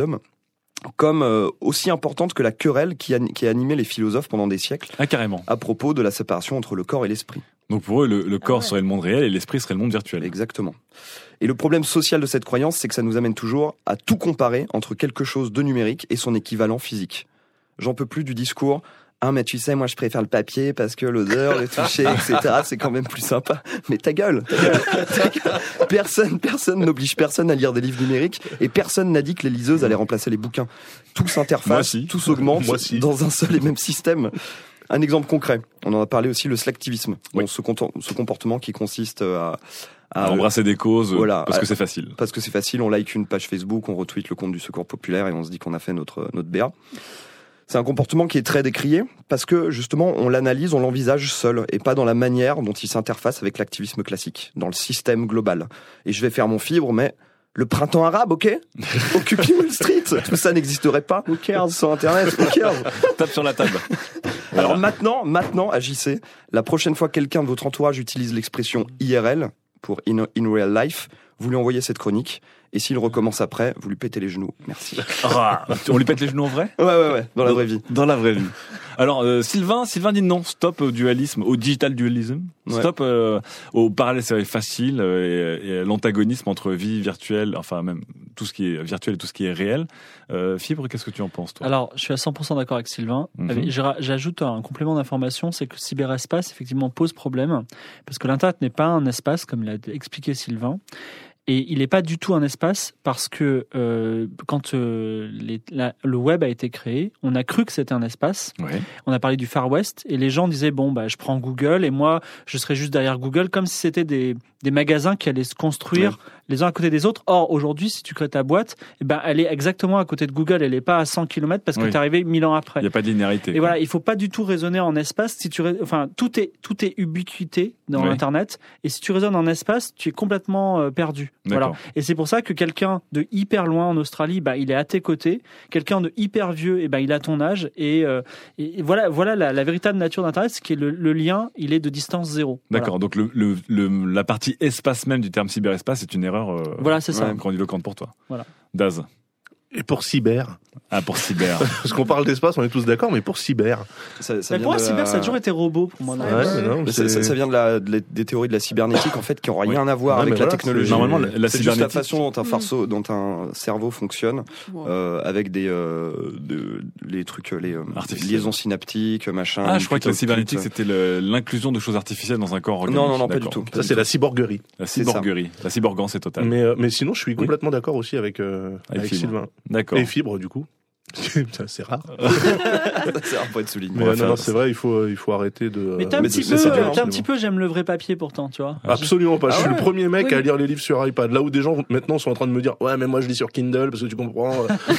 comme aussi importante que la querelle qui a animé les philosophes pendant des siècles. Ah, carrément. À propos de la séparation entre le corps et l'esprit. Donc pour eux, le corps serait le monde réel et l'esprit serait le monde virtuel. Exactement. Et le problème social de cette croyance, c'est que ça nous amène toujours à tout comparer entre quelque chose de numérique et son équivalent physique. J'en peux plus du discours « Ah mais tu sais, moi je préfère le papier parce que l'odeur, le toucher, etc. c'est quand même plus sympa. » Mais ta gueule. Personne n'oblige personne à lire des livres numériques et personne n'a dit que les liseuses allaient remplacer les bouquins. Tout s'interface, tout s'augmente dans un seul et même système. Un exemple concret, on en a parlé aussi, le slacktivisme. Bon, ce comportement qui consiste à embrasser des causes, voilà, parce que c'est facile. Parce que c'est facile, on like une page Facebook, on retweet le compte du Secours Populaire et on se dit qu'on a fait notre BA. C'est un comportement qui est très décrié parce que justement on l'analyse, on l'envisage seul et pas dans la manière dont il s'interface avec l'activisme classique, dans le système global. Et je vais faire mon fibre, mais le printemps arabe, ok? Occupy Wall Street, tout ça n'existerait pas sans Internet. Tape sur la table. Voilà. Alors maintenant, agissez. La prochaine fois que quelqu'un de votre entourage utilise l'expression IRL pour in real life, vous lui envoyez cette chronique. Et s'il recommence après, vous lui pétez les genoux. Merci. On lui pète les genoux en vrai? Ouais, dans la vraie vie. Dans la vraie vie. Alors, Sylvain dit non, stop au dualisme, au digital dualisme. Stop au parallèle série facile et l'antagonisme entre vie virtuelle, enfin même tout ce qui est virtuel et tout ce qui est réel. Fibre, qu'est-ce que tu en penses, toi? Alors, je suis à 100% d'accord avec Sylvain. J'ajoute un complément d'information, c'est que le cyberespace, effectivement, pose problème. Parce que l'Internet n'est pas un espace, comme l'a expliqué Sylvain. Et il n'est pas du tout un espace parce que quand le web a été créé, on a cru que c'était un espace. Ouais. On a parlé du Far West et les gens disaient je prends Google et moi je serai juste derrière Google, comme si c'était des magasins qui allaient se construire les uns à côté des autres. Or aujourd'hui, si tu crées ta boîte, elle est exactement à côté de Google, elle n'est pas à 100 km parce que tu es arrivé 1000 ans après. Il n'y a pas de linéarité. Et voilà, il faut pas du tout raisonner en espace. Tout est ubiquité dans Internet, et si tu raisonnes en espace, tu es complètement perdu. Voilà. Et c'est pour ça que quelqu'un de hyper loin en Australie, il est à tes côtés. Quelqu'un de hyper vieux, il a ton âge. Et voilà la véritable nature d'Internet, c'est que le lien, il est de distance zéro. D'accord. Donc la partie espace même du terme cyberespace est une erreur. Voilà, c'est ça. Grandiloquente pour toi. Voilà. Daz. Et pour cyber. Ah, pour cyber. Parce qu'on parle d'espace, on est tous d'accord, mais pour cyber. Pour cyber, ça a toujours été robot pour moi. Ça vient des théories de la cybernétique, en fait, qui n'ont rien à voir avec la technologie. Normalement, la c'est juste la façon dont un cerveau fonctionne, avec les trucs, les liaisons synaptiques, machin. Ah, je crois que la cybernétique, c'était l'inclusion de choses artificielles dans un corps organique. Non, pas du tout. Ça, c'est la cyborguerie. La cyborgance, c'est total. Mais sinon, je suis complètement d'accord aussi avec Sylvain. D'accord. Et Fibre, du coup. C'est rare. C'est rare pour être souligné. Mais non, c'est vrai, il faut arrêter de. Mais t'es un petit peu, j'aime le vrai papier pourtant, tu vois. Absolument pas. Je suis le premier mec à lire les livres sur iPad. Là où des gens maintenant sont en train de me dire, ouais, mais moi je lis sur Kindle parce que tu comprends.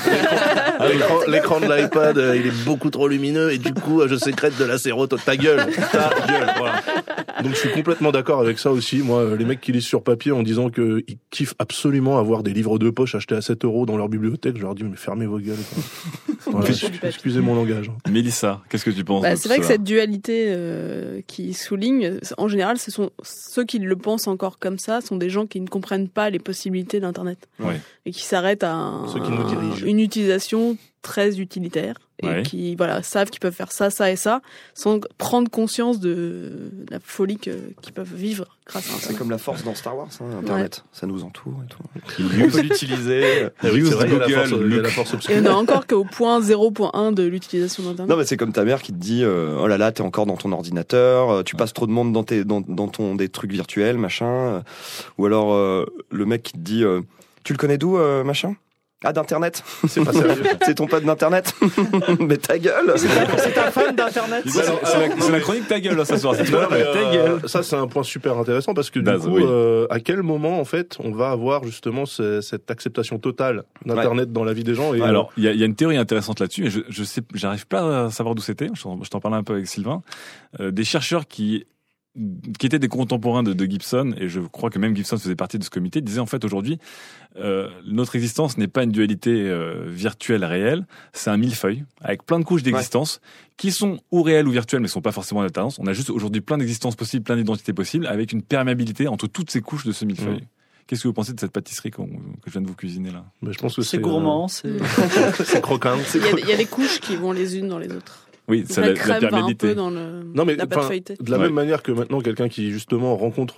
L'écran de l'iPad, il est beaucoup trop lumineux et du coup, je sécrète de la sérotonine. Ta gueule. Voilà. Donc je suis complètement d'accord avec ça aussi. Moi, les mecs qui lisent sur papier en disant qu'ils kiffent absolument avoir des livres de poche achetés à 7 € dans leur bibliothèque, je leur dis, mais fermez vos gueules. Voilà, excusez mon langage. Mélissa, qu'est-ce que tu penses? C'est vrai que cette dualité qui souligne, en général, ce sont ceux qui le pensent encore comme ça, sont des gens qui ne comprennent pas les possibilités d'Internet et qui s'arrêtent à une utilisation très utilitaire et qui savent qu'ils peuvent faire ça et ça sans prendre conscience de la folie qu'ils peuvent vivre grâce à Internet. C'est comme la force dans Star Wars, Internet, ça nous entoure et tout. On peut l'utiliser. La force obscure. Et on n'a encore qu'au point 0.1 de l'utilisation d'Internet. Non, mais c'est comme ta mère qui te dit oh là là, t'es encore dans ton ordinateur, tu passes trop de monde dans des trucs virtuels, machin. Ou alors le mec qui te dit tu le connais d'où, machin? Ah, d'Internet. C'est pas sérieux. C'est ton pote d'Internet. Mais ta gueule. C'est ta fan d'Internet. C'est la chronique ta gueule, là, ce soir. Ta gueule. Ça, c'est un point super intéressant parce que du coup, à quel moment, en fait, on va avoir justement cette acceptation totale d'Internet dans la vie des gens? Alors, il y a une théorie intéressante là-dessus, et je sais, j'arrive pas à savoir d'où c'était. Je t'en parlais un peu avec Sylvain. Des chercheurs qui étaient des contemporains de Gibson, et je crois que même Gibson faisait partie de ce comité, disaient en fait aujourd'hui, notre existence n'est pas une dualité virtuelle réelle, c'est un millefeuille avec plein de couches d'existence qui sont ou réelles ou virtuelles mais sont pas forcément en alternance. On a juste aujourd'hui plein d'existences possibles, plein d'identités possibles avec une perméabilité entre toutes ces couches de ce millefeuille. Qu'est-ce que vous pensez de cette pâtisserie que je viens de vous cuisiner là? Je pense que c'est gourmand, c'est croquant. Il y a des couches qui vont les unes dans les autres. Oui, c'est la perméabilité. De la même manière que maintenant, quelqu'un qui justement rencontre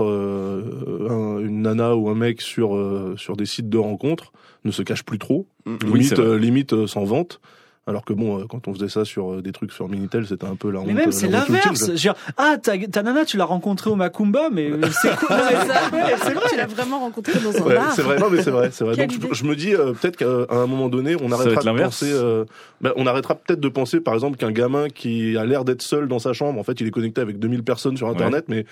une nana ou un mec sur des sites de rencontres ne se cache plus trop, limite s'en vante. Alors que bon, quand on faisait ça sur des trucs sur Minitel, c'était un peu la honte. Mais même c'est l'inverse. Ta nana, tu l'as rencontrée au Macumba, mais c'est cool. C'est vrai, tu l'as vraiment rencontrée dans un bar. C'est vrai, non mais c'est vrai. Donc je me dis peut-être qu'à un moment donné, on arrêtera de penser. On arrêtera peut-être de penser, par exemple, qu'un gamin qui a l'air d'être seul dans sa chambre, en fait, il est connecté avec 2000 personnes sur Internet, mais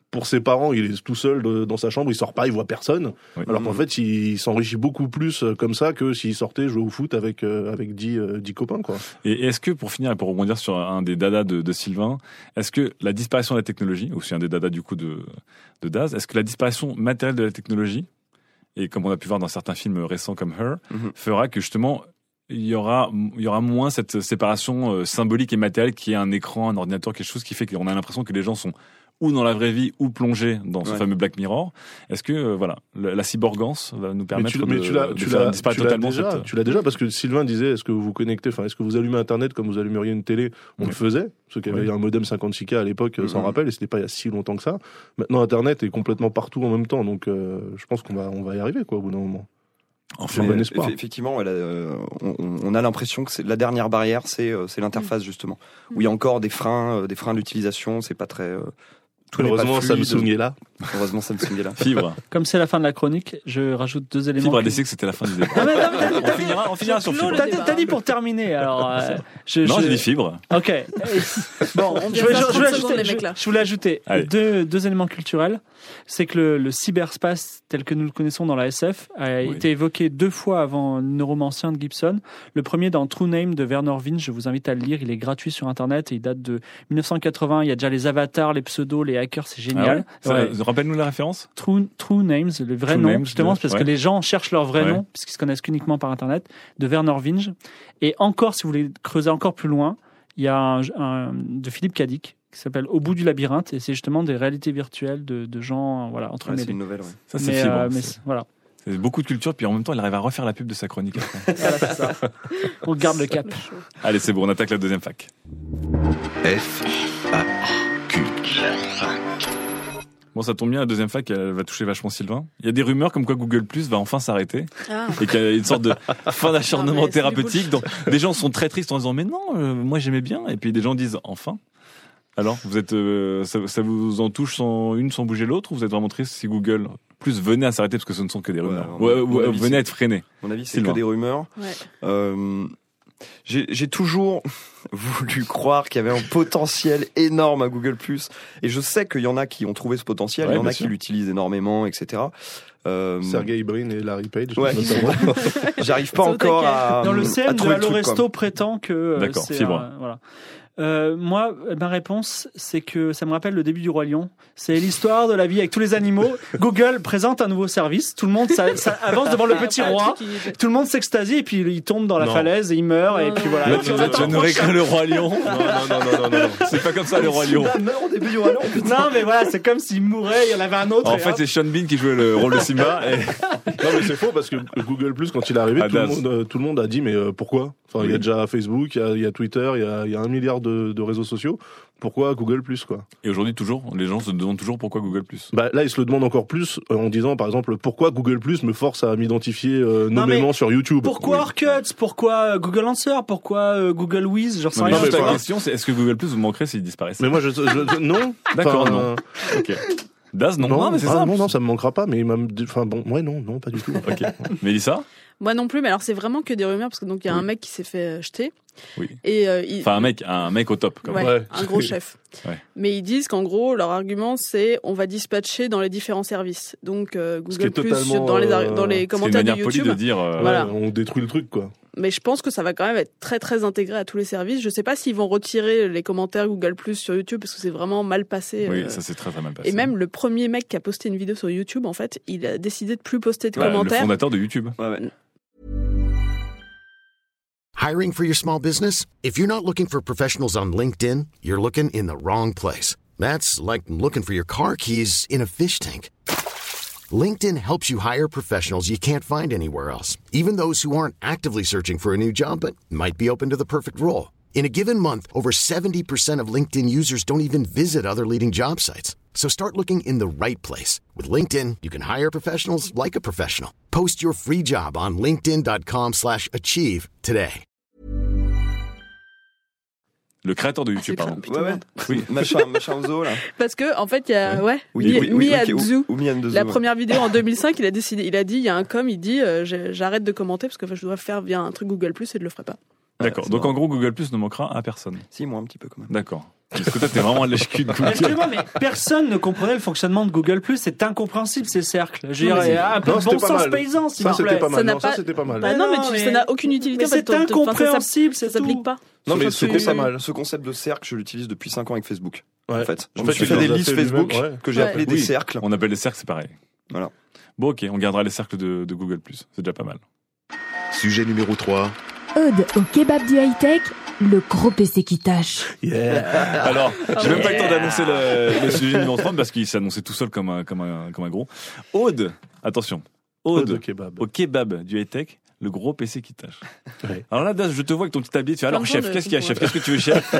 pour ses parents, il est tout seul dans sa chambre, il sort pas, il voit personne. Oui. Alors qu'en fait, il s'enrichit beaucoup plus comme ça que s'il sortait jouer au foot avec 10 copains, quoi. Et est-ce que, pour finir, pour rebondir sur un des dadas de Sylvain, est-ce que la disparition de la technologie, ou c'est un des dadas du coup de Daz, est-ce que la disparition matérielle de la technologie, et comme on a pu voir dans certains films récents comme Her, fera que justement il y aura moins cette séparation symbolique et matérielle qui est un écran, un ordinateur, quelque chose qui fait qu'on a l'impression que les gens sont ou dans la vraie vie ou plongés dans ce fameux Black Mirror. Est-ce que la cyborgance va nous permettre de faire disparaître totalement cette... Tu l'as déjà, parce que Sylvain disait, est-ce que vous vous connectez, est-ce que vous allumez Internet comme vous allumeriez une télé? On le faisait, parce qu'il y avait un modem 56K à l'époque, s'en rappelle, et c'était pas il y a si longtemps que ça. Maintenant, Internet est complètement partout en même temps, donc je pense qu'on va y arriver, quoi, au bout d'un moment. Enfin, effectivement, on a l'impression que la dernière barrière, c'est l'interface, justement, où il y a encore des freins d'utilisation, c'est pas très... Heureusement, Samsung est là. Heureusement, Samsung est là. Fibre. Comme c'est la fin de la chronique, je rajoute 2 éléments. Fibre a décidé que c'était la fin du débat. On finira sur Fibre. T'as dit pour terminer, alors. J'ai dit Fibre. Ok. Bon, je voulais ajouter 2 éléments culturels. C'est que le cyberspace tel que nous le connaissons dans la SF a été évoqué 2 fois avant Neuromancien de Gibson. Le premier dans True Name de Werner Vinge, je vous invite à le lire, il est gratuit sur Internet et il date de 1980. Il y a déjà les avatars, les pseudos, les hackers, c'est génial. Rappelle-nous la référence. True Names, le vrai nom, justement, c'est parce que les gens cherchent leur vrai nom, puisqu'ils se connaissent uniquement par Internet, de Werner Vinge. Et encore, si vous voulez creuser encore plus loin, il y a un de Philippe Cadic, qui s'appelle Au bout du labyrinthe, et c'est justement des réalités virtuelles de gens entremêlés. C'est une nouvelle, Ça, c'est Fibre. Voilà. C'est beaucoup de culture, puis en même temps, il arrive à refaire la pub de sa chronique. Voilà, c'est ça. On garde le cap. Allez, c'est bon, on attaque la deuxième fac. F-A-Q. Bon, ça tombe bien, la deuxième fac, elle va toucher vachement Sylvain. Il y a des rumeurs comme quoi Google Plus va enfin s'arrêter. Et qu'il y a une sorte de fin d'acharnement thérapeutique. Donc, des gens sont très tristes en disant, mais non, moi j'aimais bien. Et puis des gens disent, enfin. Alors, vous êtes, ça vous en touche sans bouger l'autre, ou vous êtes vraiment triste si Google Plus venait à s'arrêter parce que ce ne sont que des rumeurs, venait à être freiné? Mon avis, c'est que des rumeurs. J'ai toujours voulu croire qu'il y avait un potentiel énorme à Google+. Et je sais qu'il y en a qui ont trouvé ce potentiel, il y en a qui l'utilisent énormément, etc. Sergey Brin et Larry Page. J'arrive pas encore à dans le CM de Allo Resto prétend que d'accord, c'est Fibre. Voilà. Moi, ma réponse, c'est que ça me rappelle le début du Roi Lion. C'est l'histoire de la vie avec tous les animaux. Google présente un nouveau service. Tout le monde ça avance devant le petit roi. Tout le monde s'extasie et puis il tombe dans la falaise et il meurt. Et puis voilà. Là, tu vas nous réécrire le Roi Lion. Non. C'est pas comme ça le Roi Lion. Meurt au début du Roi Lion. Non, mais voilà, c'est comme s'il mourait, il y en avait un autre. En fait, c'est Sean Bean qui jouait le rôle de Simba. Non, mais c'est faux parce que Google Plus, quand il est arrivé, tout le monde a dit, mais pourquoi? Enfin, il y a déjà Facebook, il y a Twitter, il y a 1 milliard de réseaux sociaux. Pourquoi Google Plus, quoi? Et aujourd'hui, toujours, les gens se demandent toujours pourquoi Google Plus. Bah, là, ils se le demandent encore plus en disant, par exemple, pourquoi Google Plus me force à m'identifier nommément sur YouTube? Pourquoi Orkut? Pourquoi Google Answer? Pourquoi Google Wiz? Genre, la question, c'est est-ce que Google Plus vous manquerait s'il disparaissait? Mais moi, non. D'accord, non. Ok. Daz, non, mais c'est ça. Non, ça me manquera pas, mais non, pas du tout. Ok. Mélissa? Moi non plus, mais alors c'est vraiment que des rumeurs parce que donc il y a un mec qui s'est fait jeter. Oui. Et un mec au top. Un gros chef. Ouais. Mais ils disent qu'en gros leur argument c'est on va dispatcher dans les différents services. Donc Google Plus dans les commentaires de YouTube. De dire, on détruit le truc, quoi. Mais je pense que ça va quand même être très très intégré à tous les services. Je sais pas s'ils vont retirer les commentaires Google Plus sur YouTube parce que c'est vraiment mal passé. Oui, ça c'est très très mal passé. Et même le premier mec qui a posté une vidéo sur YouTube, en fait, il a décidé de plus poster de commentaires. Le fondateur de YouTube. Ouais. Hiring for your small business? If you're not looking for professionals on LinkedIn, you're looking in the wrong place. That's like looking for your car keys in a fish tank. LinkedIn helps you hire professionals you can't find anywhere else, even those who aren't actively searching for a new job but might be open to the perfect role. In a given month, over 70% of LinkedIn users don't even visit other leading job sites. So start looking in the right place. With LinkedIn, you can hire professionals like a professional. Post your free job on linkedin.com/achieve today. Le créateur de YouTube, pardon. Oui. Machin Ozo, là. Parce que, en fait, il y a, Miyazu. La première vidéo en 2005, il a dit, il y a un il dit, j'arrête de commenter parce que je dois faire via un truc Google Plus et je le ferai pas. D'accord. Donc en gros, Google Plus ne manquera à personne. Si, moi un petit peu quand même. D'accord. Parce que toi, t'es vraiment un lèche-cul de Google. Excusez-moi, mais personne ne comprenait le fonctionnement de Google+. C'est incompréhensible, ces cercles. Je dirais, un peu de bon sens paysan, s'il vous plaît. Ça, c'était pas mal. Bah non, mais ça n'a aucune utilité. Mais c'est incompréhensible, ça s'applique pas. Non, mais c'est pas mal. Ce concept de cercle, je l'utilise depuis 5 ans avec Facebook. Ouais. En fait, je fait des listes Facebook que j'ai appelées des cercles. On appelle les cercles, c'est pareil. Voilà. Bon, ok, on gardera les cercles de Google+. C'est déjà pas mal. Sujet numéro 3. Ode au kebab du high-tech, le gros PC qui tâche. Yeah. Alors, j'ai même pas le temps d'annoncer le sujet numéro 3 parce qu'il s'est annoncé tout seul comme un gros. Ode, attention. Ode au kebab du high-tech, le gros PC qui tâche. Ouais. Alors là, Das, je te vois avec ton petit tablier. Tu fais, alors chef, qu'est-ce qu'il y a, chef? Qu'est-ce que tu veux, chef?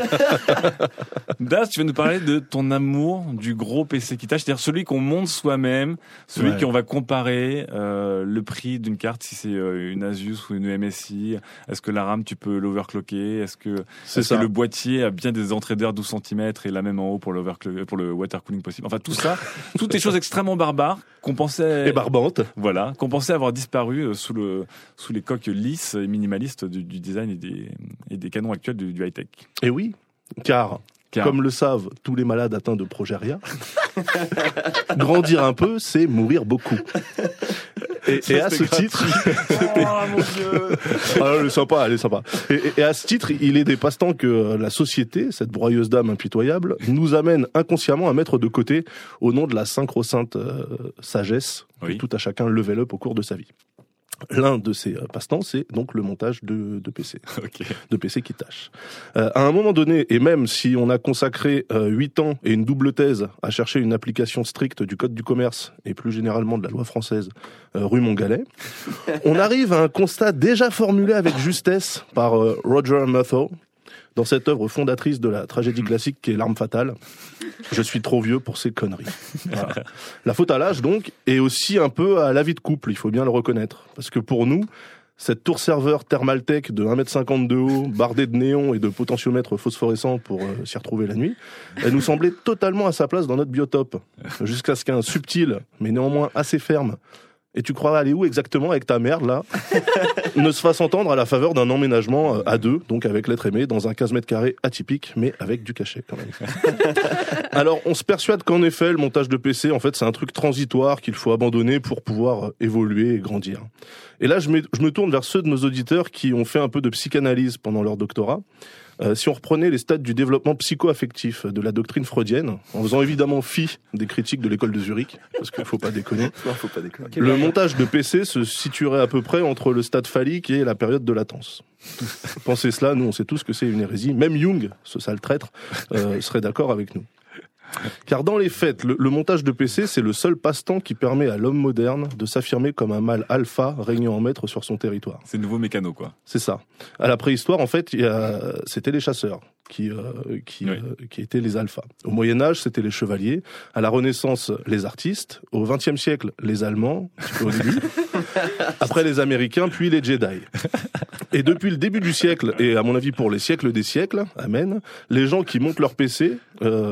Das, tu vas nous parler de ton amour du gros PC qui tâche, c'est-à-dire celui qu'on monte soi-même, celui qu'on va comparer le prix d'une carte, si c'est une Asus ou une MSI. Est-ce que la RAM, tu peux l'overclocker? Est-ce que le boîtier a bien des entrées d'air 12 cm et la même en haut pour le water cooling possible? Enfin, tout ça, toutes les choses extrêmement barbares qu'on pensait... Et barbantes. Voilà, qu'on pensait avoir disparu sous les coques lisses et minimalistes du design et des canons actuels du high-tech. Et oui, car comme le savent tous les malades atteints de progeria, grandir un peu, c'est mourir beaucoup. Et à ce titre... Oh mon Dieu. Elle est sympa. Et à ce titre, il est des passe-temps que la société, cette broyeuse d'âme impitoyable, nous amène inconsciemment à mettre de côté au nom de la sacro-sainte sagesse que tout à chacun level up au cours de sa vie. L'un de ces passe-temps, c'est donc le montage de PC, de PC qui tâche. À un moment donné, et même si on a consacré 8 ans et une double thèse à chercher une application stricte du Code du commerce et plus généralement de la loi française rue Montgalet, on arrive à un constat déjà formulé avec justesse par Roger Murthaugh dans cette œuvre fondatrice de la tragédie classique qui est L'Arme fatale. Je suis trop vieux pour ces conneries. Voilà. La faute à l'âge, donc, est aussi un peu à la vie de couple, il faut bien le reconnaître. Parce que pour nous, cette tour serveur Thermaltech de 1m50 de haut, bardée de néons et de potentiomètres phosphorescents pour s'y retrouver la nuit, elle nous semblait totalement à sa place dans notre biotope. Jusqu'à ce qu'un subtil, mais néanmoins assez ferme, et tu croirais aller où exactement avec ta merde, là, ne se fasse entendre à la faveur d'un emménagement à deux, donc avec l'être aimé, dans un 15 mètres carrés atypique, mais avec du cachet, quand même. Alors, on se persuade qu'en effet, le montage de PC, en fait, c'est un truc transitoire qu'il faut abandonner pour pouvoir évoluer et grandir. Et là, je me tourne vers ceux de nos auditeurs qui ont fait un peu de psychanalyse pendant leur doctorat. Si on reprenait les stades du développement psycho-affectif de la doctrine freudienne, en faisant évidemment fi des critiques de l'école de Zurich, parce qu'il faut pas déconner, le montage de PC se situerait à peu près entre le stade phallique et la période de latence. Pensez cela, nous on sait tous que c'est une hérésie. Même Jung, ce sale traître, serait d'accord avec nous. Car dans les faits, le montage de PC, c'est le seul passe-temps qui permet à l'homme moderne de s'affirmer comme un mâle alpha régnant en maître sur son territoire. C'est le nouveau mécano, quoi. C'est ça. À la préhistoire, en fait, c'était les chasseurs qui étaient les alphas. Au Moyen-Âge, c'était les chevaliers. À la Renaissance, les artistes. Au XXe siècle, les Allemands, un petit peu au début. Après, les Américains, puis les Jedi. Et depuis le début du siècle, et à mon avis pour les siècles des siècles, amen, les gens qui montent leur PC,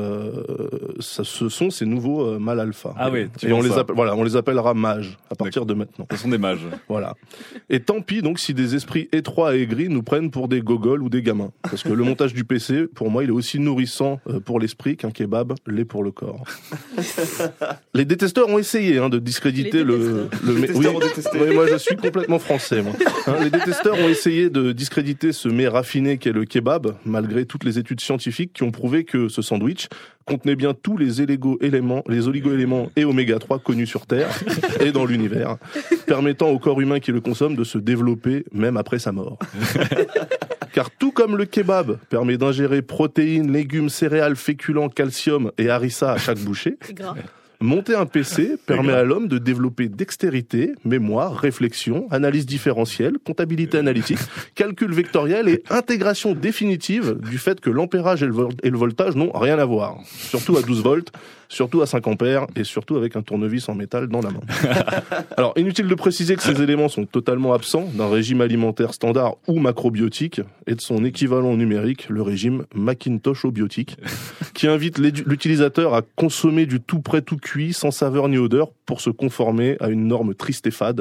ce sont ces nouveaux mâles alpha. Ah oui. Et on les appellera mages à partir de maintenant. Ce sont des mages. Voilà. Et tant pis donc si des esprits étroits et aigris nous prennent pour des gogols ou des gamins, parce que le montage du PC, pour moi, il est aussi nourrissant pour l'esprit qu'un kebab l'est pour le corps. Les détesteurs ont essayé de discréditer oui, moi je suis complètement français. Moi. Les détesteurs ont essayé de discréditer ce mets raffiné qu'est le kebab, malgré toutes les études scientifiques qui ont prouvé que ce sandwich contenait bien tous les oligo-éléments et oméga 3 connus sur Terre et dans l'univers, permettant au corps humain qui le consomme de se développer même après sa mort. Car tout comme le kebab permet d'ingérer protéines, légumes, céréales, féculents, calcium et harissa à chaque bouchée, monter un PC permet à l'homme de développer dextérité, mémoire, réflexion, analyse différentielle, comptabilité analytique, calcul vectoriel et intégration définitive du fait que l'ampérage et le voltage n'ont rien à voir. Surtout à 12 volts, surtout à 5 ampères et surtout avec un tournevis en métal dans la main. Alors, inutile de préciser que ces éléments sont totalement absents d'un régime alimentaire standard ou macrobiotique et de son équivalent numérique, le régime Macintosh-biotique, qui invite l'utilisateur à consommer du tout prêt tout cuit, sans saveur ni odeur, pour se conformer à une norme triste et fade,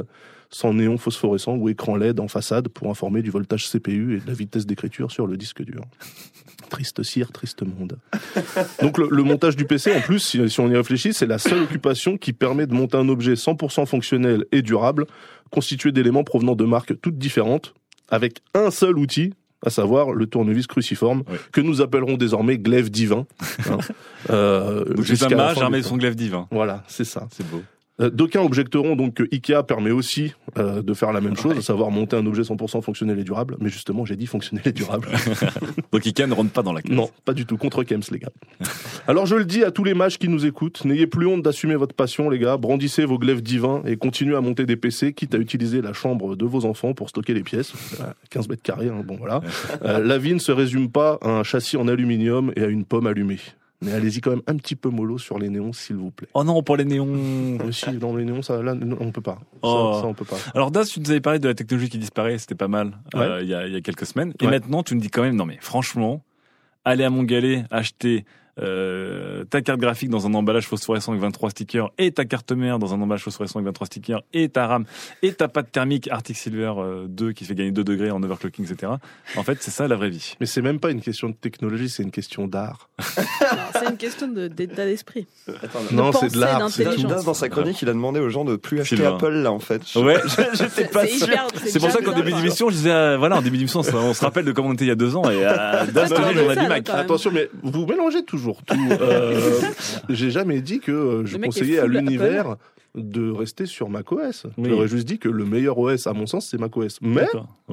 sans néon phosphorescent ou écran LED en façade pour informer du voltage CPU et de la vitesse d'écriture sur le disque dur. Triste cire, triste monde. Donc le montage du PC, en plus, si on y réfléchit, c'est la seule occupation qui permet de monter un objet 100% fonctionnel et durable, constitué d'éléments provenant de marques toutes différentes, avec un seul outil, à savoir le tournevis cruciforme, que nous appellerons désormais glaive divin. Donc les mage armé de son glaive divin. Voilà, c'est ça. C'est beau. D'aucuns objecteront donc que Ikea permet aussi de faire la même chose, à savoir monter un objet 100% fonctionnel et durable. Mais justement, j'ai dit fonctionnel et durable. Donc Ikea ne rentre pas dans la case. Non, pas du tout. Contre Kems, les gars. Alors je le dis à tous les mages qui nous écoutent, n'ayez plus honte d'assumer votre passion, les gars. Brandissez vos glaives divins et continuez à monter des PC, quitte à utiliser la chambre de vos enfants pour stocker les pièces. 15 mètres carrés, hein, bon voilà. La vie ne se résume pas à un châssis en aluminium et à une pomme allumée. Mais allez-y quand même un petit peu mollo sur les néons, s'il vous plaît. Oh non, pour les néons. Si, dans les néons, ça, là, on peut pas. Oh. Ça, on peut pas. Alors, Das, tu nous avais parlé de la technologie qui disparaît, c'était pas mal, il y a quelques semaines. Et maintenant, tu me dis quand même, non mais franchement, allez à Montgallet, acheter ta carte graphique dans un emballage phosphorescent avec 23 stickers et ta carte mère dans un emballage phosphorescent avec 23 stickers et ta RAM et ta pâte thermique Arctic Silver 2 qui fait gagner 2 degrés en overclocking, etc. En fait, c'est ça la vraie vie. Mais c'est même pas une question de technologie, c'est une question d'art. C'est une question d'état d'esprit. Non, c'est de l'art. Dans sa chronique, il a demandé aux gens de plus acheter Apple, là, en fait. Ouais. J'étais pas sûr. C'est pour ça qu'en début d'émission, je disais, voilà, en début d'émission, on se rappelle de comment on était il y a 2 ans et Das, on a du Mac. Attention, mais vous mélangez toujours tout. J'ai jamais dit que je conseillais à l'univers de rester sur macOS. Oui. J'aurais juste dit que le meilleur OS, à mon sens, c'est macOS. Mais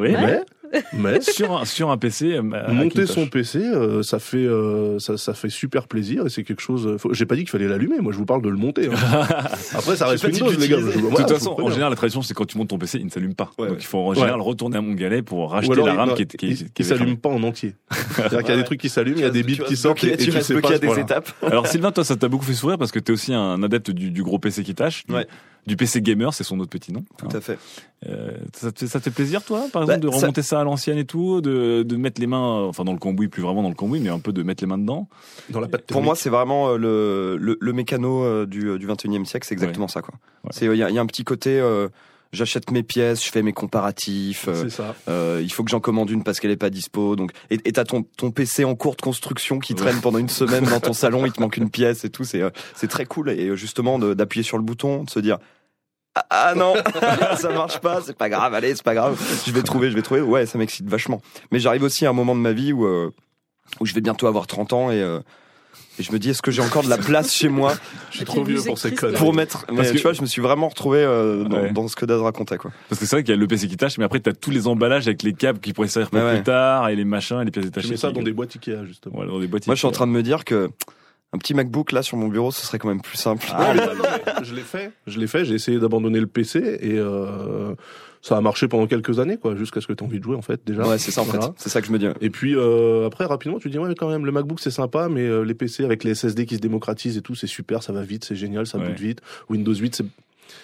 sur un PC, monter son PC, ça fait super plaisir et c'est quelque chose. J'ai pas dit qu'il fallait l'allumer. Moi, je vous parle de le monter. Hein. Après, ça reste Windows, les gars. De toute façon, en général, la tradition, c'est quand tu montes ton PC, il ne s'allume pas. Donc, il faut en général retourner à Montgallet pour racheter la RAM qui ne s'allume pas en entier. C'est-à-dire qu'il y a des trucs qui s'allument, il y a des bits qui sortent et tu sais pas. Des étapes. Alors, Sylvain, toi, ça t'a beaucoup fait sourire parce que t'es aussi un adepte du gros PC qui tâche. Du PC gamer, c'est son autre petit nom. Tout à fait. Ça te fait plaisir, toi, par exemple, de remonter ça à l'ancienne et tout, de mettre les mains, enfin dans le cambouis, plus vraiment dans le cambouis, mais un peu de mettre les mains dedans. Dans la pâte thermique. Pour moi, c'est vraiment le mécano du 21e siècle, c'est exactement ça, quoi. Il y a un petit côté. J'achète mes pièces, je fais mes comparatifs. C'est ça. Il faut que j'en commande une parce qu'elle est pas dispo. Donc, et t'as ton PC en cours de construction qui traîne pendant une semaine dans ton salon. Il te manque une pièce et tout. C'est très cool. Et justement d'appuyer sur le bouton, de se dire ah non, ça marche pas. C'est pas grave. Allez, c'est pas grave. Je vais trouver. Ouais, ça m'excite vachement. Mais j'arrive aussi à un moment de ma vie où je vais bientôt avoir 30 ans et je me dis, est-ce que j'ai encore de la place chez moi? Je suis trop vieux pour ces conneries. Pour mettre. Mais tu vois, je me suis vraiment retrouvé dans ce que Daz racontait, quoi. Parce que c'est vrai qu'il y a le PC qui tâche, mais après t'as tous les emballages avec les câbles qui pourraient servir pour plus tard et les machins et les pièces détachées. Tu mets ça dans des boîtes Ikea, justement. Ouais, dans des boîtes Moi, je suis en train de me dire que un petit MacBook là sur mon bureau, ce serait quand même plus simple. Je l'ai fait. J'ai essayé d'abandonner le PC et ça a marché pendant quelques années, quoi, jusqu'à ce que tu aies envie de jouer, en fait, déjà. Ouais, c'est ça, en fait. C'est ça que je me dis. Et puis, après, rapidement, tu dis, ouais, quand même, le MacBook, c'est sympa, mais les PC avec les SSD qui se démocratisent et tout, c'est super, ça va vite, c'est génial, ça boot vite. Windows 8, c'est...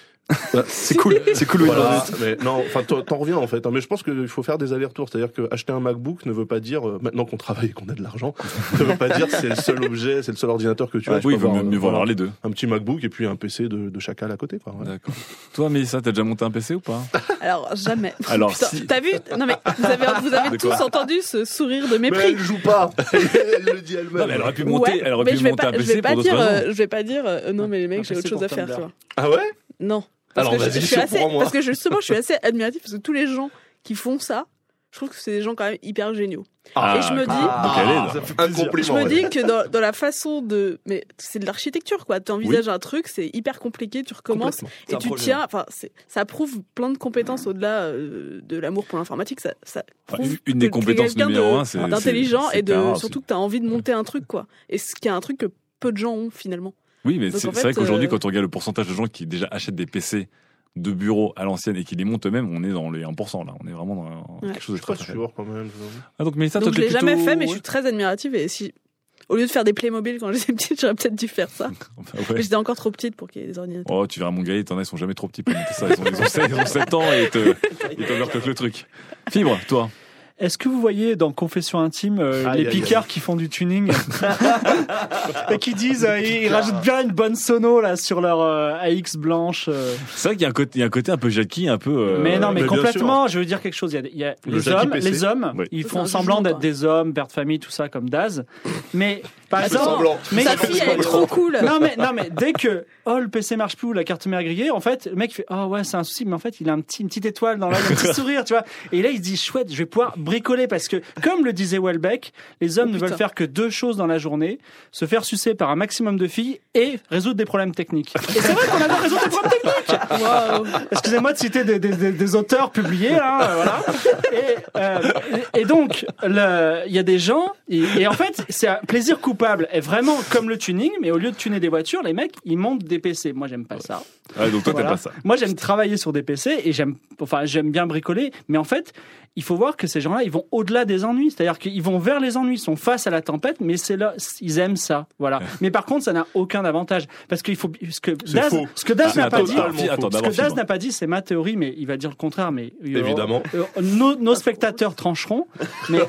c'est cool voilà, mais non, enfin t'en reviens en fait, mais je pense qu'il faut faire des allers-retours, c'est-à-dire que acheter un MacBook ne veut pas dire maintenant qu'on travaille et qu'on a de l'argent, ne veut pas dire que c'est le seul objet, c'est le seul ordinateur que tu as. Oui, il vaut mieux voir les deux. Un petit MacBook et puis un PC de chacal à côté, quoi. Ouais. D'accord. Toi, Mélissa, t'as déjà monté un PC ou pas? Alors jamais. Alors putain, si... t'as vu? Non mais vous avez tous entendu ce sourire de mépris. Mais elle joue pas. Elle le dit elle-même. Non, mais elle aurait pu monter, monter un PC pour d'autres raisons. Je vais pas dire non mais les mecs, j'ai autre chose à faire, tu vois. Ah ouais? Non. Alors vas-y, surprends-moi. Parce que justement, je suis assez admiratif parce que tous les gens qui font ça, je trouve que c'est des gens quand même hyper géniaux. Et je me dis que dans la façon de, mais c'est de l'architecture, quoi. Tu envisages un truc, c'est hyper compliqué, tu recommences et tu tiens. Enfin, ça prouve plein de compétences au-delà de l'amour pour l'informatique. Ça prouve une des compétences numéro 1, c'est d'intelligent et surtout que tu as envie de monter un truc, quoi. Et ce qui est un truc que peu de gens ont finalement. Oui, mais c'est vrai qu'aujourd'hui, quand on regarde le pourcentage de gens qui déjà achètent des PC de bureau à l'ancienne et qui les montent eux-mêmes, on est dans les 1%, là. On est vraiment dans quelque chose de très sûr, quand même. Donc, Mélissa, je l'ai jamais fait, mais je suis très admirative et si, au lieu de faire des Playmobil quand j'étais petite, j'aurais peut-être dû faire ça. Mais j'étais encore trop petite pour qu'il y ait des ordinateurs. Oh, tu verras mon gars, ils sont jamais trop petits pour monter ça. Ils ont 7 ans et ils t'en leur le truc. Fibre, toi. Est-ce que vous voyez dans Confession intime les picards qui font du tuning et qui disent ils rajoutent bien une bonne sono là sur leur AX blanche. C'est vrai qu'il y a un côté un peu Jackie, un peu. Mais non, mais complètement. Je veux dire quelque chose. Il y a les hommes, oui. Ils font semblant d'être des hommes, père de famille, tout ça comme Daz. Mais par exemple, sa fille elle est trop cool. Non mais dès que le PC marche plus ou la carte mère grillée, en fait le mec fait ouais c'est un souci, mais en fait il a une petite étoile dans l'œil, un petit sourire, tu vois. Et là il se dit chouette, je vais pouvoir bricoler parce que comme le disait Welbeck, les hommes ne veulent faire que 2 choses dans la journée: se faire sucer par un maximum de filles et résoudre des problèmes techniques. Et c'est vrai qu'on adore résoudre des problèmes techniques. Wow. Excusez-moi de citer des auteurs publiés là, voilà. Et donc il y a des gens et en fait c'est un plaisir coupable. Et vraiment comme le tuning, mais au lieu de tuner des voitures, les mecs ils montent des PC. Moi j'aime pas ça. Ouais, donc toi t'aimes pas ça. Moi j'aime travailler sur des PC et j'aime bien bricoler, mais en fait il faut voir que ces gens-là ils vont au-delà des ennuis, c'est-à-dire qu'ils vont vers les ennuis, ils sont face à la tempête, mais c'est là ils aiment ça, voilà. Mais par contre ça n'a aucun avantage parce qu'il faut ce que Daz n'a pas dit, c'est ma théorie, mais il va dire le contraire, mais évidemment nos spectateurs trancheront, mais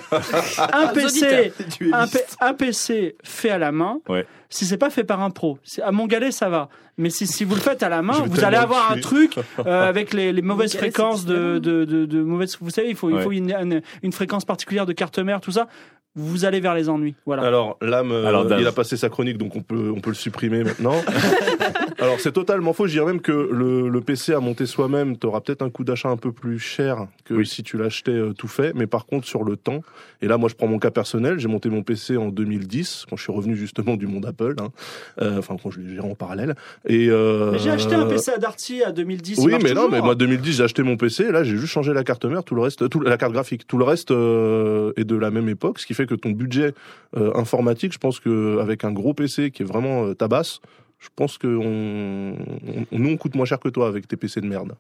un PC fait à la main. Ouais. Si c'est pas fait par un pro, à Montgalet ça va. Mais si vous le faites à la main, vous allez avoir un truc avec les mauvaises fréquences de mauvaises. Vous savez, il faut une fréquence particulière de carte mère, tout ça. Vous allez vers les ennuis. Voilà. Alors, Lame, il a passé sa chronique, donc on peut le supprimer maintenant. Alors, c'est totalement faux. Je dirais même que le PC à monter soi-même, t'auras peut-être un coût d'achat un peu plus cher que si tu l'achetais tout fait. Mais par contre, sur le temps, et là, moi, je prends mon cas personnel. J'ai monté mon PC en 2010, quand je suis revenu justement du monde Apple. Quand je l'ai géré en parallèle. Mais j'ai acheté un PC à Darty à 2010. Oui, mais non, mais moi, 2010, j'ai acheté mon PC. Et là, j'ai juste changé la carte mère, la carte graphique. Tout le reste est de la même époque, ce qui fait que ton budget informatique, je pense que avec un gros PC qui est vraiment tabasse, je pense que nous on coûte moins cher que toi avec tes PC de merde.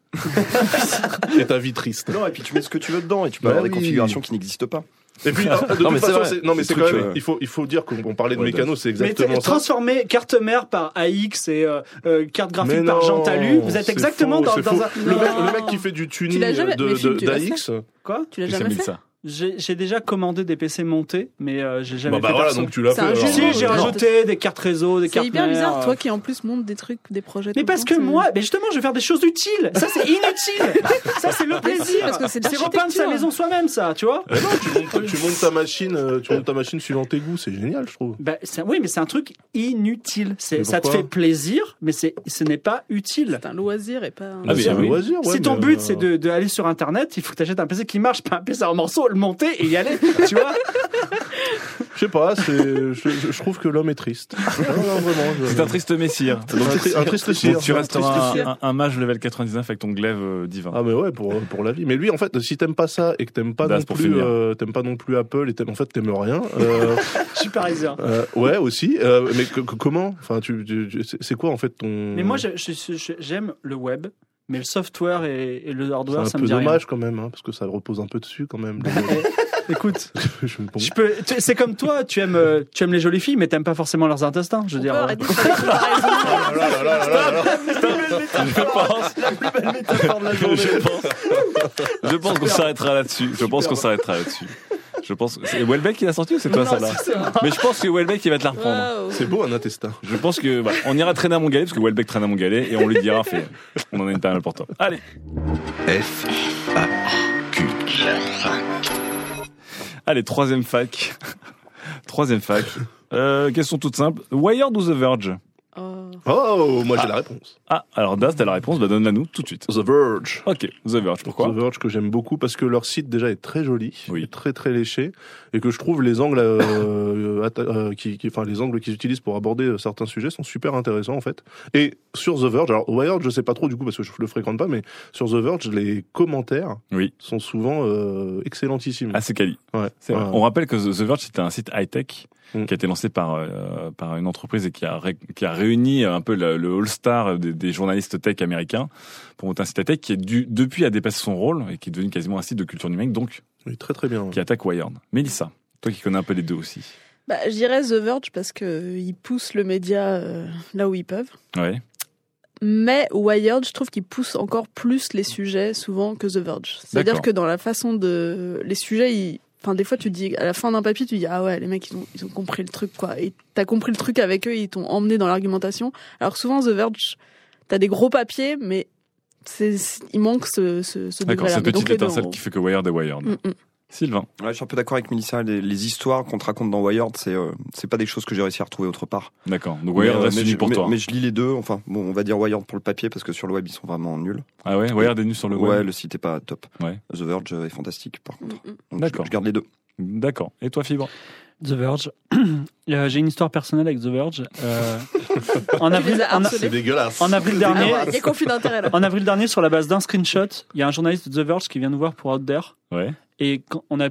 Et ta vie triste. Non, et puis tu mets ce que tu veux dedans et tu peux avoir des configurations qui n'existent pas. Et puis, c'est quand même, il faut dire qu'on parlait de mécano, c'est exactement ça. Transformer carte mère par AX et carte graphique par Jean Talu, vous êtes exactement dans un... Le mec qui fait du tuning d'AX. Quoi? Tu l'as jamais fait? J'ai déjà commandé des PC montés, mais j'ai jamais fait voilà, donc tu l'as fait. Si, j'ai rajouté des cartes réseau, des cartes mères. C'est hyper bizarre, toi qui en plus montes des trucs, des projets. Mais parce que moi, justement, je vais faire des choses utiles. Ça, c'est inutile. Ça, c'est le plaisir. Parce que c'est repeindre sa maison soi-même, ça, tu vois. Non, tu montes ta machine suivant tes goûts, c'est génial, je trouve. Oui, mais c'est un truc inutile. Ça te fait plaisir, mais ce n'est pas utile. C'est un loisir et pas un loisir. Si ton but, c'est d'aller sur Internet, il faut que tu achètes un PC qui marche, pas un PC en morceaux, le monter et y aller, tu vois. Je sais pas, je trouve que l'homme est triste. Vraiment, c'est un triste messire. Un triste cire. Tu resteras un mage level 99 avec ton glaive divin. Ah mais ouais, pour la vie. Mais lui, en fait, si t'aimes pas ça et que t'aimes pas non plus Apple et en fait t'aimes rien. Je suis parisien. Ouais, aussi. Mais comment? Enfin, c'est quoi en fait ton? Mais moi, j'aime le web. Mais le software et le hardware, ça me dit rien. C'est un peu dommage quand même, parce que ça repose un peu dessus quand même. Écoute, c'est comme toi, tu aimes les jolies filles, mais t'aimes pas forcément leurs intestins, je veux dire. La plus belle métaphore de la journée. Je pense qu'on s'arrêtera là-dessus. Je pense que c'est Welbeck qui l'a sorti ou c'est toi ça là? Mais je pense que Welbeck il va te la reprendre. Wow. C'est beau un intestin. Je pense que on ira traîner à Montgalet parce que Welbeck traîne à Montgalet et on lui dira on en a une pas mal pour toi. Allez. FAQ. Allez, troisième fac. Question toute simple. Wired ou The Verge? Oh, moi j'ai la réponse. Ah, alors Daz, t'as la réponse, donne-la nous tout de suite. The Verge. Ok, The Verge, pourquoi? The Verge que j'aime beaucoup parce que leur site déjà est très joli, très très léché, et que je trouve les angles les angles qu'ils utilisent pour aborder certains sujets sont super intéressants en fait. Et sur The Verge, alors Wired je sais pas trop du coup parce que je le fréquente pas, mais sur The Verge les commentaires sont souvent excellentissimes. Ah c'est quali. Ouais. On rappelle que The Verge c'était un site high-tech qui a été lancé par une entreprise et qui a réuni un peu le all-star des journalistes tech américains pour monter un site tech qui depuis a dépassé son rôle et qui est devenu quasiment un site de culture numérique, donc très très bien. Qui attaque Wired. Mélissa, toi qui connais un peu les deux aussi. Je dirais The Verge parce que ils poussent le média là où ils peuvent. Ouais. mais Wired, je trouve qu'il pousse encore plus les sujets souvent que The Verge. C'est-à-dire que dans la façon de... Les sujets, enfin, des fois, tu dis, à la fin d'un papier, tu dis, ah ouais, les mecs, ils ont compris le truc, quoi. Et t'as compris le truc avec eux, ils t'ont emmené dans l'argumentation. Alors souvent, The Verge, t'as des gros papiers, mais il manque ce D'accord, cette petite étincelle qui fait que Wired est Wired. Sylvain. Ouais, je suis un peu d'accord avec Mélissa. Les histoires qu'on te raconte dans Wired, c'est pas des choses que j'ai réussi à retrouver autre part. D'accord. Donc Wired reste unique pour toi. Mais je lis les deux. Enfin, bon, on va dire Wired pour le papier parce que sur le web ils sont vraiment nuls. Ah ouais, Wired est nul sur le web. Ouais, le site est pas top. Ouais. The Verge est fantastique par contre. Donc d'accord. Je garde les deux. D'accord. Et toi, Fibre? The Verge. J'ai une histoire personnelle avec The Verge. C'est dégueulasse. En avril dernier, il y a conflit d'intérêt là. En avril dernier, sur la base d'un screenshot, il y a un journaliste de The Verge qui vient nous voir pour Out There. Ouais. Et on a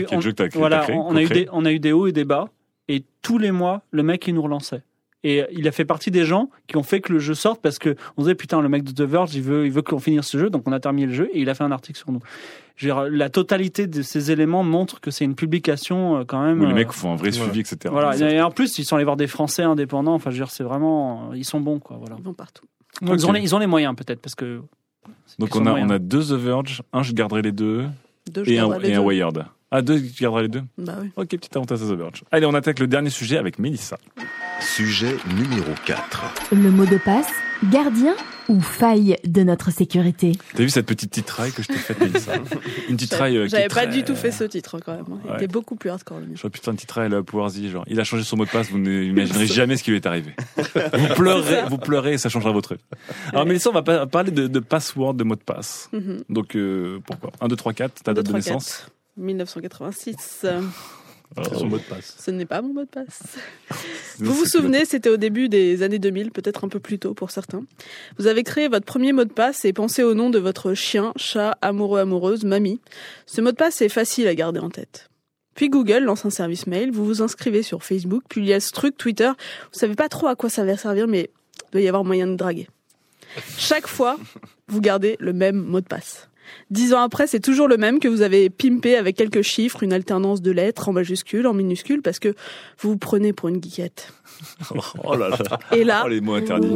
eu des hauts et des bas. Et tous les mois, le mec, il nous relançait. Et il a fait partie des gens qui ont fait que le jeu sorte parce que on disait putain, le mec de The Verge, il veut qu'on finisse ce jeu, donc on a terminé le jeu et il a fait un article sur nous. La totalité de ces éléments montre que c'est une publication quand même. Où les mecs font un vrai suivi, etc. Voilà. Et en plus, ils sont allés voir des Français indépendants. Enfin, je veux dire, c'est vraiment, ils sont bons, quoi. Voilà. Ils vont partout. Donc, ils ont les moyens peut-être parce que. Donc on a deux The Verge, un je garderai les deux, et un Wired. Ah, deux, tu garderas les deux? Bah oui. Ok, petit avantage à The Verge. Allez, on attaque le dernier sujet avec Mélissa. Sujet numéro 4. Le mot de passe, gardien ou faille de notre sécurité? T'as vu cette petite titraille que je t'ai faite, Mélissa? Une titraille J'avais pas du tout fait ce titre quand même. Il était beaucoup plus hardcore le mien. Je vois putain de titraille à Powerzy, genre. Il a changé son mot de passe, vous n'imaginerez jamais ce qui lui est arrivé. Vous pleurez et ça changera votre vie. Alors Mélissa, on va parler de password, de mot de passe. Donc pourquoi 1, 2, 3, 4, ta date de naissance? 1986. Son mot de passe. Ce n'est pas mon mot de passe. Vous vous souvenez, c'était au début des années 2000, peut-être un peu plus tôt pour certains. Vous avez créé votre premier mot de passe et pensé au nom de votre chien, chat, amoureux, amoureuse, mamie. Ce mot de passe est facile à garder en tête. Puis Google lance un service mail, vous vous inscrivez sur Facebook, puis il y a ce truc Twitter. Vous savez pas trop à quoi ça va servir, mais il doit y avoir moyen de draguer. Chaque fois, vous gardez le même mot de passe. 10 ans après, c'est toujours le même que vous avez pimpé avec quelques chiffres, une alternance de lettres en majuscules, en minuscules, parce que vous vous prenez pour une geekette. Oh là là. Et là, les mots interdits.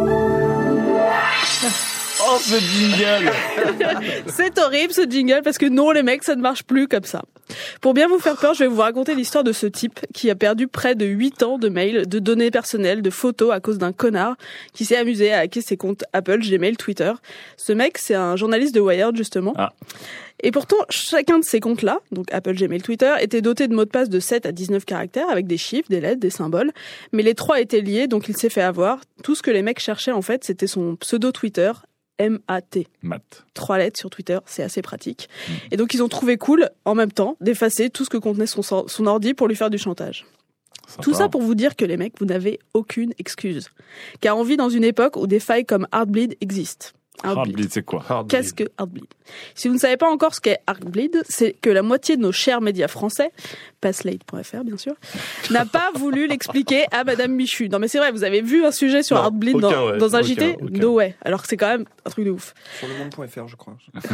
Oh, ce jingle. C'est horrible ce jingle parce que non, les mecs, ça ne marche plus comme ça. Pour bien vous faire peur, je vais vous raconter l'histoire de ce type qui a perdu près de 8 ans de mails, de données personnelles, de photos à cause d'un connard qui s'est amusé à hacker ses comptes Apple, Gmail, Twitter. Ce mec, c'est un journaliste de Wired, justement. Ah. Et pourtant, chacun de ces comptes-là, donc Apple, Gmail, Twitter, était doté de mots de passe de 7 à 19 caractères avec des chiffres, des lettres, des symboles. Mais les trois étaient liés, donc il s'est fait avoir. Tout ce que les mecs cherchaient, en fait, c'était son pseudo Twitter, M-A-T. 3 lettres sur Twitter, c'est assez pratique. Et donc ils ont trouvé cool, en même temps, d'effacer tout ce que contenait son ordi pour lui faire du chantage. Sympa. Tout ça pour vous dire que les mecs, vous n'avez aucune excuse. Car on vit dans une époque où des failles comme Heartbleed existent. Heartbleed, c'est quoi? Qu'est-ce que Heartbleed? Si vous ne savez pas encore ce qu'est Heartbleed, c'est que la moitié de nos chers médias français, pas Slate.fr bien sûr, n'a pas voulu l'expliquer à Madame Michu. Non mais c'est vrai, vous avez vu un sujet sur Heartbleed dans un JT? No way. Alors que c'est quand même un truc de ouf. Sur le monde.fr, je crois.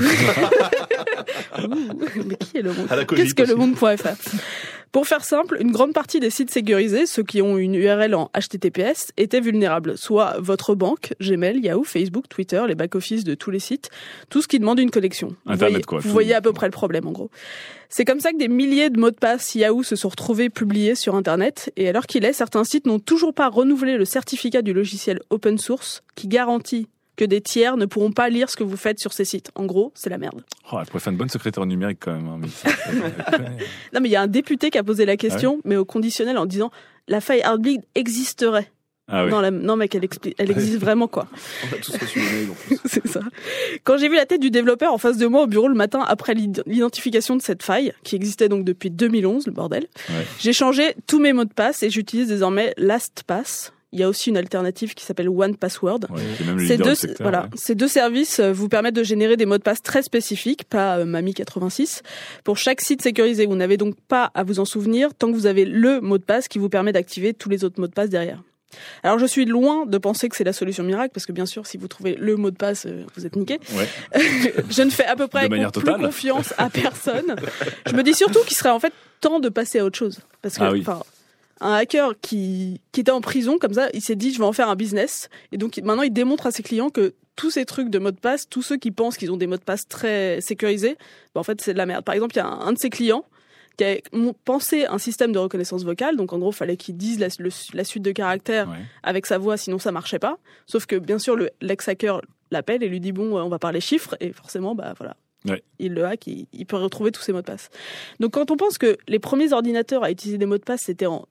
Mais qui est le monde? Qu'est-ce que le monde.fr? Pour faire simple, une grande partie des sites sécurisés, ceux qui ont une URL en HTTPS, étaient vulnérables. Soit votre banque, Gmail, Yahoo, Facebook, Twitter, les back-office de tous les sites, tout ce qui demande une connexion. Vous voyez à peu près le problème en gros. C'est comme ça que des milliers de mots de passe Yahoo se sont retrouvés publiés sur Internet, et à l'heure qu'il est, certains sites n'ont toujours pas renouvelé le certificat du logiciel open source qui garantit que des tiers ne pourront pas lire ce que vous faites sur ces sites. En gros, c'est la merde. Oh, elle pourrait faire une bonne secrétaire numérique quand même. Hein, non, mais il y a un député qui a posé la question, mais au conditionnel en disant la faille Heartbleed existerait. Ah oui. Non, mec, elle existe vraiment, quoi. On a tous reçu le mail, en plus. C'est ça. Quand j'ai vu la tête du développeur en face de moi au bureau le matin après l'identification de cette faille, qui existait donc depuis 2011, le bordel, j'ai changé tous mes mots de passe et j'utilise désormais LastPass. Il y a aussi une alternative qui s'appelle OnePassword. Ces deux services vous permettent de générer des mots de passe très spécifiques, pas Mami86. Pour chaque site sécurisé, vous n'avez donc pas à vous en souvenir tant que vous avez le mot de passe qui vous permet d'activer tous les autres mots de passe derrière. Alors je suis loin de penser que c'est la solution miracle, parce que bien sûr, si vous trouvez le mot de passe, vous êtes niqué. Ouais. Je ne fais à peu près plus confiance à personne. Je me dis surtout qu'il serait en fait temps de passer à autre chose. Parce que, hacker qui était en prison, comme ça, il s'est dit, je vais en faire un business. Et donc, maintenant, il démontre à ses clients que tous ces trucs de mots de passe, tous ceux qui pensent qu'ils ont des mots de passe très sécurisés, en fait, c'est de la merde. Par exemple, il y a un de ses clients qui a pensé un système de reconnaissance vocale. Donc, en gros, il fallait qu'il dise la suite de caractères avec sa voix, sinon ça marchait pas. Sauf que, bien sûr, l'ex-hacker l'appelle et lui dit, bon, on va parler chiffres. Et forcément, voilà. Ouais. Il le hack, il peut retrouver tous ses mots de passe. Donc, quand on pense que les premiers ordinateurs à utiliser des mots de passe, c'était en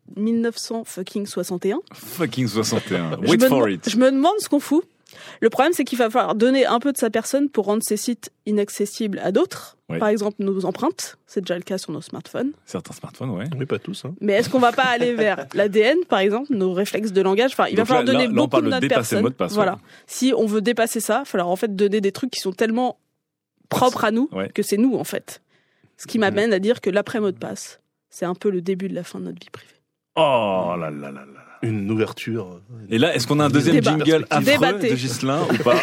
1961. Fucking 61. Wait for it. Je me demande ce qu'on fout. Le problème, c'est qu'il va falloir donner un peu de sa personne pour rendre ces sites inaccessibles à d'autres. Oui. Par exemple, nos empreintes. C'est déjà le cas sur nos smartphones. Certains smartphones, ouais. Mais pas tous. Hein. Mais est-ce qu'on va pas aller vers l'ADN, par exemple, nos réflexes de langage? Enfin, il va falloir donner beaucoup de notre personne. Le mot de passe, voilà. Si on veut dépasser ça, il va falloir en fait donner des trucs qui sont tellement propres à nous que c'est nous, en fait. Ce qui m'amène à dire que l'après-mot de passe, c'est un peu le début de la fin de notre vie privée. Oh là là là là. Une ouverture. Et là, est-ce qu'on a un deuxième jingle affreux de Ghislain ou pas?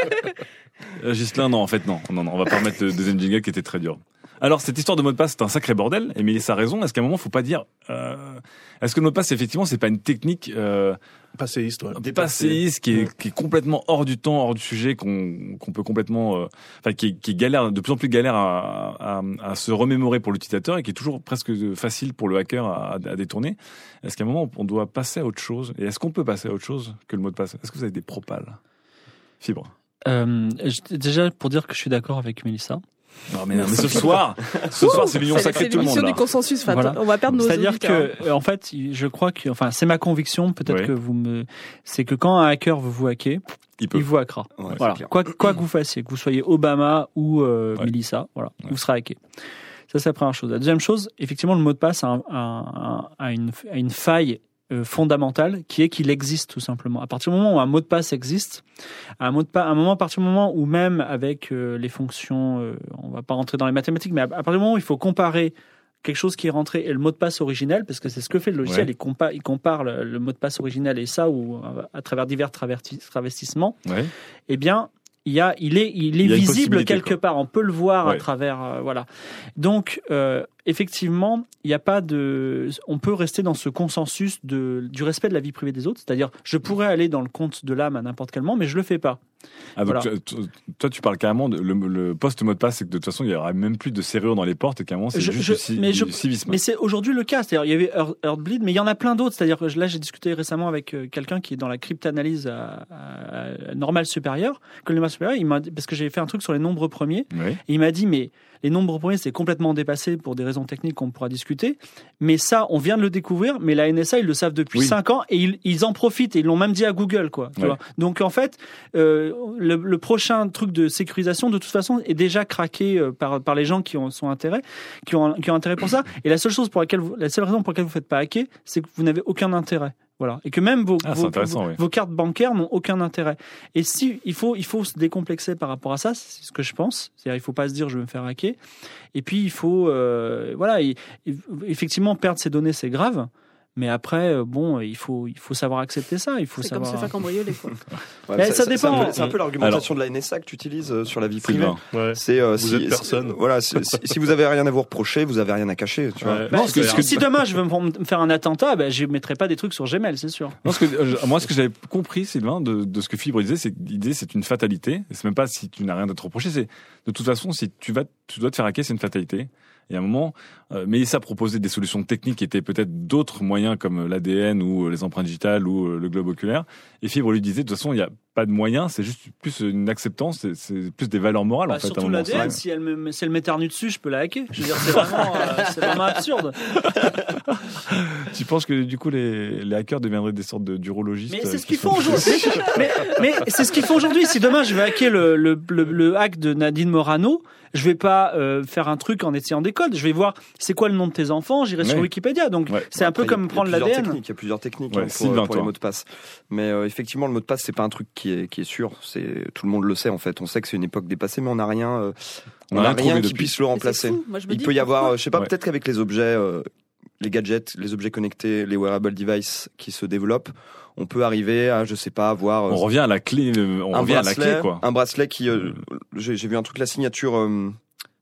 Ghislain, non, en fait, non. On va pas remettre le deuxième jingle qui était très dur. Alors, cette histoire de mot de passe, c'est un sacré bordel. Et Mélissa a raison. Est-ce qu'à un moment, faut pas dire, est-ce que le mot de passe, effectivement, c'est pas une technique, passéiste, passéiste, qui est complètement hors du temps, hors du sujet, qu'on peut complètement, qui est galère, de plus en plus galère à se remémorer pour l'utilisateur et qui est toujours presque facile pour le hacker à détourner. Est-ce qu'à un moment, on doit passer à autre chose? Et est-ce qu'on peut passer à autre chose que le mot de passe? Est-ce que vous avez des propals? Fibre. Déjà, pour dire que je suis d'accord avec Mélissa. Non mais ce soir, c'est l'union sacrée de tout le monde. C'est l'émission du consensus. Voilà. On va perdre nos C'est-à-dire auditeurs. que, en fait, je crois que, c'est ma conviction. Peut-être que c'est que quand un hacker veut vous hacker, il vous hackera. Ouais, voilà. Quoi que vous fassiez, que vous soyez Obama ou Mélissa, voilà, vous serez hacké. Ça, c'est la première chose. La deuxième chose, effectivement, le mot de passe a une faille fondamentale qui est qu'il existe tout simplement. À partir du moment où un mot de passe existe, à partir du moment où même avec les fonctions, on va pas rentrer dans les mathématiques, mais à partir du moment où il faut comparer quelque chose qui est rentré et le mot de passe originel, parce que c'est ce que fait le logiciel, il compare le mot de passe originel et ça, ou à travers divers travestissements, eh bien, il est visible quelque part. On peut le voir à travers, voilà. Donc, effectivement, il n'y a pas on peut rester dans ce consensus du respect de la vie privée des autres. C'est-à-dire, je pourrais aller dans le compte de l'âme à n'importe quel moment, mais je le fais pas. Ah, donc voilà. Toi, tu parles carrément le post-mot de passe, c'est que de toute façon, il n'y aura même plus de serrure dans les portes et qu'à un moment, c'est juste du civisme. Mais c'est aujourd'hui le cas. C'est-à-dire, il y avait Heartbleed, mais il y en a plein d'autres. C'est-à-dire que là, j'ai discuté récemment avec quelqu'un qui est dans la cryptanalyse à normale supérieure, parce que j'ai fait un truc sur les nombres premiers. Et il m'a dit, mais les nombres premiers, c'est complètement dépassé pour des raisons techniques qu'on pourra discuter. Mais ça, on vient de le découvrir, mais la NSA, ils le savent depuis 5 ans et ils en profitent et ils l'ont même dit à Google, quoi. Tu vois. Donc, en fait, le prochain truc de sécurisation, de toute façon, est déjà craqué par les gens qui ont intérêt pour ça. Et la seule raison pour laquelle vous ne faites pas hacker, c'est que vous n'avez aucun intérêt. Voilà. Et que même vos cartes bancaires n'ont aucun intérêt. Et il faut se décomplexer par rapport à ça, c'est ce que je pense. C'est-à-dire, il faut pas se dire, je vais me faire hacker. Et puis, il faut, effectivement, perdre ses données, c'est grave. Mais après, il faut savoir accepter ça. C'est comme se faire cambrioler, quoi. Ça dépend. C'est un peu l'argumentation de la NSA que tu utilises sur la vie privée. C'est vous êtes personne. Voilà, si vous avez rien à vous reprocher, vous avez rien à cacher. Tu vois. Si demain je veux me faire un attentat, je mettrai pas des trucs sur Gmail, c'est sûr. Non, moi, ce que j'avais compris, Sylvain, de ce que Fibre disait, c'est que l'idée, c'est une fatalité. C'est même pas si tu n'as rien à te reprocher. C'est de toute façon, si tu dois te faire hacker, c'est une fatalité. Et à un moment, Mélissa proposait des solutions techniques qui étaient peut-être d'autres moyens comme l'ADN ou les empreintes digitales ou le globe oculaire. Et Fibre lui disait, de toute façon, il n'y a pas de moyens, c'est juste plus une acceptance, c'est plus des valeurs morales, en fait. Surtout l'ADN, si elle m'éternue dessus, je peux la hacker. Je veux dire, c'est vraiment absurde. Tu penses que, du coup, les hackers deviendraient des sortes d'urologistes? Mais c'est ce qu'ils font aujourd'hui. mais c'est ce qu'ils font aujourd'hui. Si demain, je vais hacker le hack de Nadine Morano, je vais pas faire un truc en essayant des codes. Je vais voir c'est quoi le nom de tes enfants. J'irai sur Wikipédia. Donc c'est un peu comme prendre l'ADN. Il y a plusieurs techniques pour les mots de passe. Mais effectivement, le mot de passe, c'est pas un truc qui est sûr. Tout le monde le sait en fait. On sait que c'est une époque dépassée, mais on n'a rien. On n'a rien qui puisse le remplacer. Il peut y avoir, je sais pas, peut-être qu'avec les objets, les gadgets, les objets connectés, les wearable devices qui se développent, on peut arriver à, je sais pas, avoir. On revient à la clé. À la clé, quoi. Un bracelet qui, j'ai vu un truc, la signature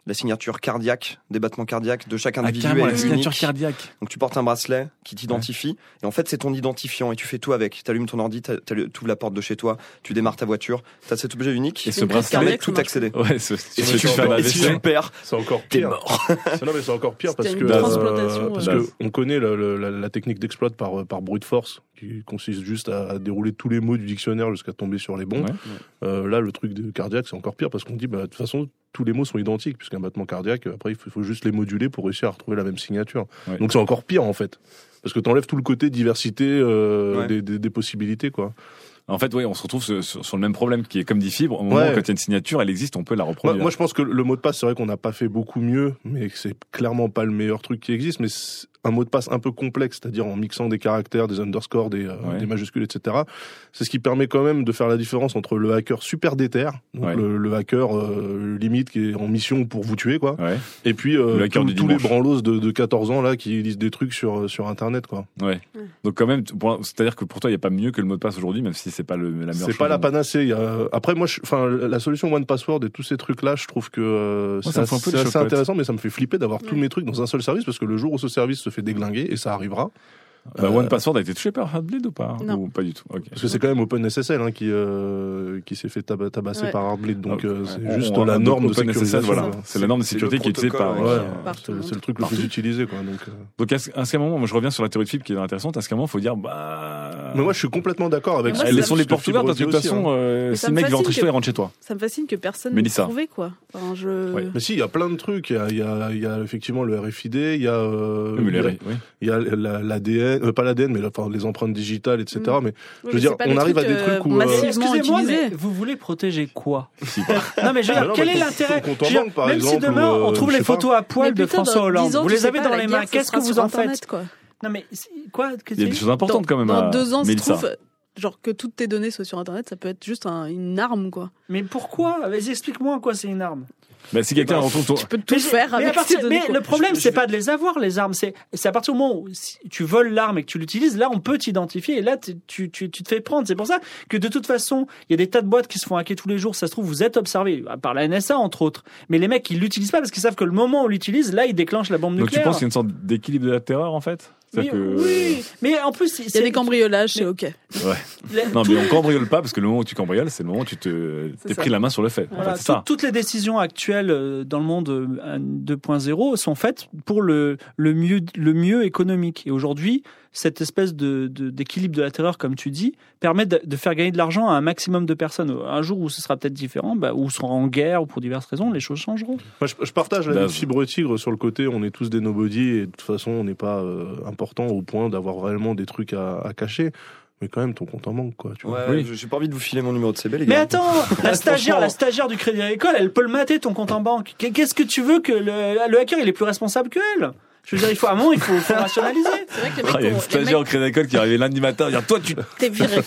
la signature cardiaque, des battements cardiaques de chaque individu. La est signature unique. cardiaque. Donc tu portes un bracelet qui t'identifie, et en fait c'est ton identifiant, et tu fais tout avec. Tu allumes ton ordi, tu ouvres la porte de chez toi, tu démarres ta voiture, tu as cet objet unique, et ce bracelet permet de tout accéder. Ouais, et si tu perds, c'est encore t'es pire. mort. Non mais c'est encore pire parce que on connaît la technique d'exploit par brute force, qui consiste juste à dérouler tous les mots du dictionnaire jusqu'à tomber sur les bons. Là, le truc de cardiaque, c'est encore pire parce qu'on dit, de toute façon, tous les mots sont identiques, puisqu'un battement cardiaque, après, il faut juste les moduler pour réussir à retrouver la même signature. Ouais. Donc c'est encore pire, en fait. Parce que t'enlèves tout le côté diversité des possibilités, quoi. En fait, on se retrouve sur le même problème qui est comme dit Fibre. Au moment où quand il y a une signature, elle existe, on peut la reproduire. Moi, je pense que le mot de passe, c'est vrai qu'on n'a pas fait beaucoup mieux, mais c'est clairement pas le meilleur truc qui existe. Mais c'est un mot de passe un peu complexe, c'est-à-dire en mixant des caractères, des underscores, des majuscules, etc. C'est ce qui permet quand même de faire la différence entre le hacker super déter, donc le hacker limite qui est en mission pour vous tuer, quoi. Ouais. Et puis tous les branlos de 14 ans là qui lisent des trucs sur Internet, quoi. Ouais. Donc quand même, c'est-à-dire que pour toi, il y a pas mieux que le mot de passe aujourd'hui, même si c'est pas la meilleure chose. C'est pas la panacée. Après, moi, la solution One Password et tous ces trucs-là, je trouve que c'est assez intéressant, mais ça me fait flipper d'avoir tous mes trucs dans un seul service, parce que le jour où ce service se fait déglinguer, et ça arrivera. One Password a été touché par Heartbleed ou pas? Non. Ou pas du tout. Okay. Parce que c'est quand même OpenSSL qui s'est fait tabasser par Heartbleed, donc c'est juste la norme de sécurité. Voilà. C'est la norme de sécurité qui est utilisée par. C'est le truc le plus utilisé, quoi. Donc à ce moment, moi je reviens sur la théorie de Fibre qui est intéressante. À ce moment, faut dire Mais moi je suis complètement d'accord avec. Laissons les portes ouvertes parce que de toute façon, si le mec veut rentrer chez toi, il rentre chez toi. Ça me fascine que personne ne trouvé, quoi. Mais si, il y a plein de trucs. Il y a effectivement le RFID, il y a l'ADN. Pas l'ADN, mais les empreintes digitales, etc. Mais je veux dire, on arrive à des trucs où... Excusez-moi, mais vous voulez protéger quoi? Non, mais je veux dire, quel est l'intérêt? Même si demain, on trouve les photos à poil de François Hollande, vous les avez dans les mains, qu'est-ce que vous en faites? Non, mais quoi? Il y a des choses importantes quand même. Dans 2 ans, se trouve... Genre que toutes tes données soient sur Internet, ça peut être juste une arme, quoi. Mais pourquoi? Vas-y, explique-moi en quoi c'est une arme. Bah, si quelqu'un tu peux tout faire avec ces données. Mais le problème, c'est pas de les avoir, les armes. C'est à partir du moment où tu voles l'arme et que tu l'utilises, là, on peut t'identifier et là, tu te fais prendre. C'est pour ça que de toute façon, il y a des tas de boîtes qui se font hacker tous les jours. Ça se trouve, vous êtes observés par la NSA, entre autres. Mais les mecs, ils l'utilisent pas parce qu'ils savent que le moment où on l'utilise, là, ils déclenchent la bombe nucléaire. Donc tu penses qu'il y a une sorte d'équilibre de la terreur, en fait? Oui, mais en plus, il y a des cambriolages, c'est ok. Ouais. Non, mais on cambriole pas parce que le moment où tu cambrioles, c'est le moment où tu t'es pris la main sur le fait. Voilà, en fait, c'est ça. Toutes les décisions actuelles dans le monde 2.0 sont faites pour le mieux économique. Et aujourd'hui, cette espèce d'équilibre de la terreur, comme tu dis, permet de faire gagner de l'argent à un maximum de personnes. Un jour où ce sera peut-être différent, où seront en guerre ou pour diverses raisons, les choses changeront. Moi, je partage la Fibre Tigre sur le côté, on est tous des nobody et de toute façon, on n'est pas important au point d'avoir réellement des trucs à cacher. Mais quand même, ton compte en banque, quoi. Tu vois. Ouais, j'ai pas envie de vous filer mon numéro de CB, les gars. Mais attends, la stagiaire du Crédit Agricole, elle peut le mater, ton compte en banque. Qu'est-ce que tu veux que le hacker, il est plus responsable qu'elle? Je veux dire, il faut rationaliser. C'est vrai que les mecs, il y a une stagiaire au Crédit Agricole qui est arrivée lundi matin, dire toi t'es viré.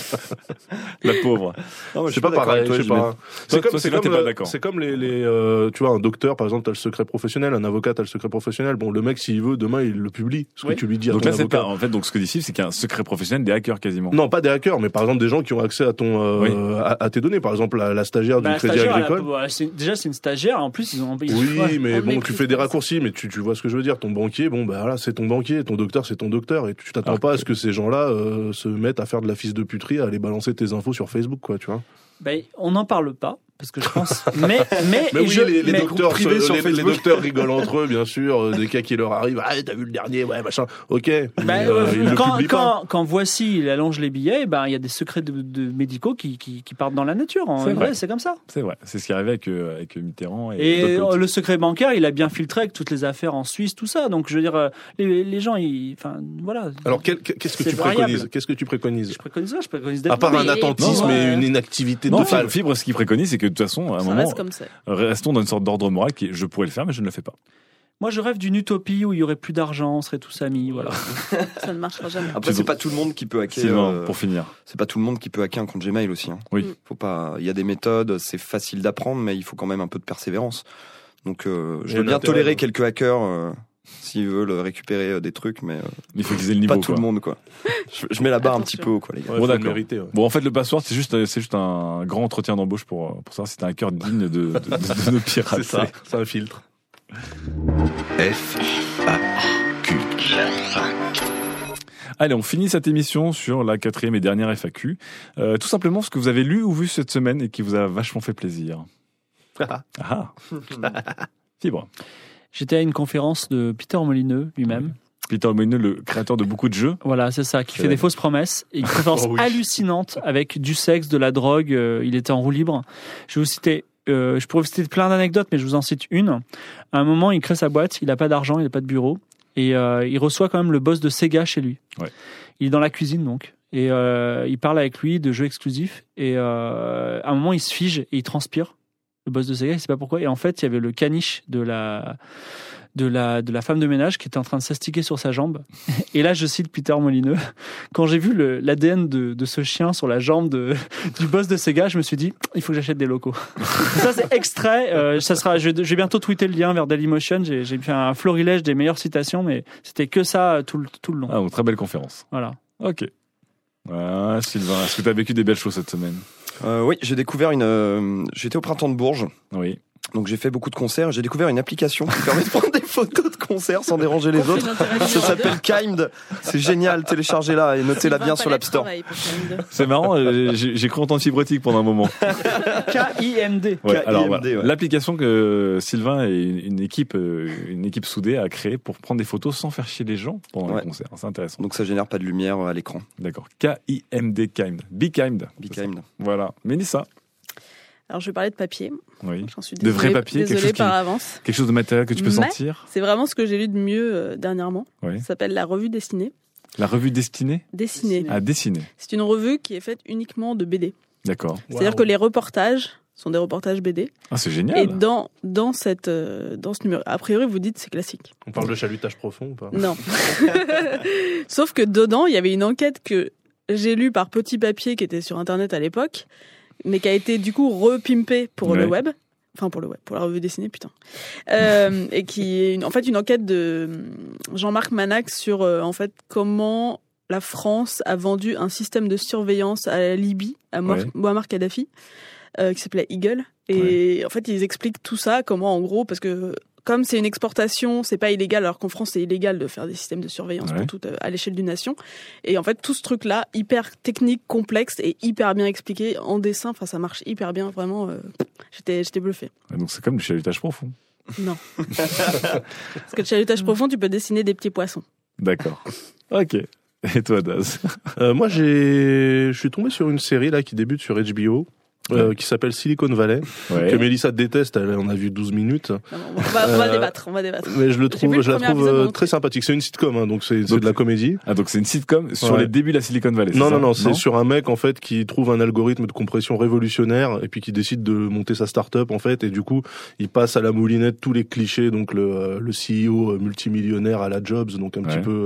La pauvre. Non, mais c'est pas pareil, je sais pas. C'est comme les tu vois, un docteur, par exemple, t'as le secret professionnel, un avocat, t'as le secret professionnel. Bon, le mec, s'il veut, demain, il le publie. Ce que tu lui dis à ton avocat. Donc là, en fait, donc ce que dit Steve, c'est qu'il y a un secret professionnel des hackers quasiment. Non, pas des hackers, mais par exemple, des gens qui ont accès à à tes données. Par exemple, la stagiaire du Crédit Agricole. Déjà, c'est une stagiaire, en plus, ils ont. Oui, mais bon, tu fais des raccourcis, mais tu vois ce que je veux dire. Ton banquier, voilà, c'est ton banquier, ton docteur, c'est ton docteur, et tu t'attends pas à ce que ces gens-là se mettent à faire de la fils de puterie, à aller balancer tes infos sur Facebook, quoi, tu vois. On n'en parle pas. Parce que je pense, mais les docteurs rigolent entre eux, bien sûr, des cas qui leur arrivent. Ah, t'as vu le dernier, ouais, machin. Ok. Quand Voici, il allonge les billets, il y a des secrets de médicaux qui partent dans la nature. C'est comme ça. C'est vrai. C'est ce qui arrivait avec Mitterrand. Et le secret bancaire, il a bien filtré avec toutes les affaires en Suisse, tout ça. Donc, je veux dire, les gens, voilà. Alors, qu'est-ce que tu préconises? Qu'est-ce que tu préconises? Je préconise à part un attentisme et une inactivité totale. Fibre, ce qu'il préconise, c'est que de toute façon, à un moment, restons dans une sorte d'ordre moral qui est, je pourrais le faire, mais je ne le fais pas. Moi, je rêve d'une utopie où il y aurait plus d'argent, on serait tous amis, voilà. Ça ne marchera jamais. Après, c'est pas tout le monde qui peut hacker. Pour finir. C'est pas tout le monde qui peut hacker un compte Gmail aussi. Hein. Oui. Faut pas. Il y a des méthodes, c'est facile d'apprendre, mais il faut quand même un peu de persévérance. Donc, je veux bien tolérer quelques hackers s'ils veulent récupérer des trucs, mais il faut qu'ils aient le niveau. Pas tout le monde, quoi. Je mets la barre un petit peu haut, quoi, les gars. Bon, d'accord. Bon, en fait, le password, c'est juste un grand entretien d'embauche pour savoir si t'as un cœur digne de nos pirates. C'est ça, c'est un filtre. FAQ. Allez, on finit cette émission sur la 4e et dernière FAQ. Tout simplement ce que vous avez lu ou vu cette semaine et qui vous a vachement fait plaisir. Fibre. J'étais à une conférence de Peter Molineux lui-même. Peter Molineux, le créateur de beaucoup de jeux. Voilà, c'est ça, qui fait des fausses promesses. Et une conférence hallucinante avec du sexe, de la drogue. Il était en roue libre. Je vais vous citer, je pourrais vous citer plein d'anecdotes, mais je vous en cite une. À un moment, il crée sa boîte, il n'a pas d'argent, il n'a pas de bureau. Et il reçoit quand même le boss de Sega chez lui. Ouais. Il est dans la cuisine, donc. Et il parle avec lui de jeux exclusifs. Et à un moment, il se fige et il transpire. Le boss de Sega, il sait pas pourquoi. Et en fait, il y avait le caniche de la femme de ménage qui était en train de s'astiquer sur sa jambe. Et là, je cite Peter Molineux. Quand j'ai vu l'ADN de ce chien sur la jambe du boss de Sega, je me suis dit, il faut que j'achète des locaux. Ça, c'est extrait. Je vais bientôt tweeter le lien vers Dailymotion. J'ai fait un florilège des meilleures citations, mais c'était que ça tout le long. Ah, très belle conférence. Voilà. Ok. Sylvain, est-ce que tu as vécu des belles choses cette semaine? Oui, j'ai découvert j'étais au Printemps de Bourges. Oui. Donc j'ai fait beaucoup de concerts. J'ai découvert une application qui permet de prendre des photos de concerts sans déranger les autres. Ça s'appelle Kimed. C'est génial. Téléchargez-la et notez-la bien sur l'App Store. C'est marrant. J'ai cru entendre fibrotique pendant un moment. K-I-M-D. Ouais, alors K-I-M-D, voilà. ouais. L'application que Sylvain et une équipe soudée a créée pour prendre des photos sans faire chier les gens pendant les concerts. C'est intéressant. Donc ça génère pas de lumière à l'écran. D'accord. K-I-M-D, Kimed. Be Kimed. Be Kimed. Voilà. Mélissa. Alors je vais parler de papier. Oui. J'en suis de vrai papier, désolée par avance. Quelque chose de matériel que tu peux sentir. C'est vraiment ce que j'ai lu de mieux dernièrement. Oui. Ça s'appelle La Revue Dessinée. La Revue Destinée. Dessinée. Ah, dessinée. C'est une revue qui est faite uniquement de BD. D'accord. C'est-à-dire que les reportages sont des reportages BD. Ah, c'est génial. Et dans ce numéro, a priori, vous dites c'est classique. On parle de chalutage profond ou pas? Non. Sauf que dedans, il y avait une enquête que j'ai lue par Petit Papier qui était sur Internet à l'époque, mais qui a été du coup repimpée pour le web. Enfin, pour le web, pour la revue dessinée, putain. Et qui est en fait une enquête de Jean-Marc Manax sur en fait comment la France a vendu un système de surveillance à la Libye, à Muammar Kadhafi, qui s'appelait Eagle. Et en fait, ils expliquent tout ça, comment en gros, parce que comme c'est une exportation, c'est pas illégal, alors qu'en France, c'est illégal de faire des systèmes de surveillance pour tout, à l'échelle d'une nation. Et en fait, tout ce truc-là, hyper technique, complexe et hyper bien expliqué en dessin, enfin, ça marche hyper bien, vraiment. J'étais bluffé. Donc c'est comme du chalutage profond. Non. Parce que le chalutage profond, tu peux dessiner des petits poissons. D'accord. Ok. Et toi, Daz? Moi, je suis tombé sur une série là qui débute sur HBO. Qui s'appelle Silicon Valley, que Mélissa déteste, elle en a vu 12 minutes. On va débattre. Mais je la trouve très sympathique. C'est une sitcom, hein, donc c'est de la comédie. Ah, donc c'est une sitcom sur les débuts de la Silicon Valley. Non, c'est sur un mec en fait qui trouve un algorithme de compression révolutionnaire et puis qui décide de monter sa start-up en fait, et du coup il passe à la moulinette tous les clichés, donc le CEO multimillionnaire à la Jobs, donc un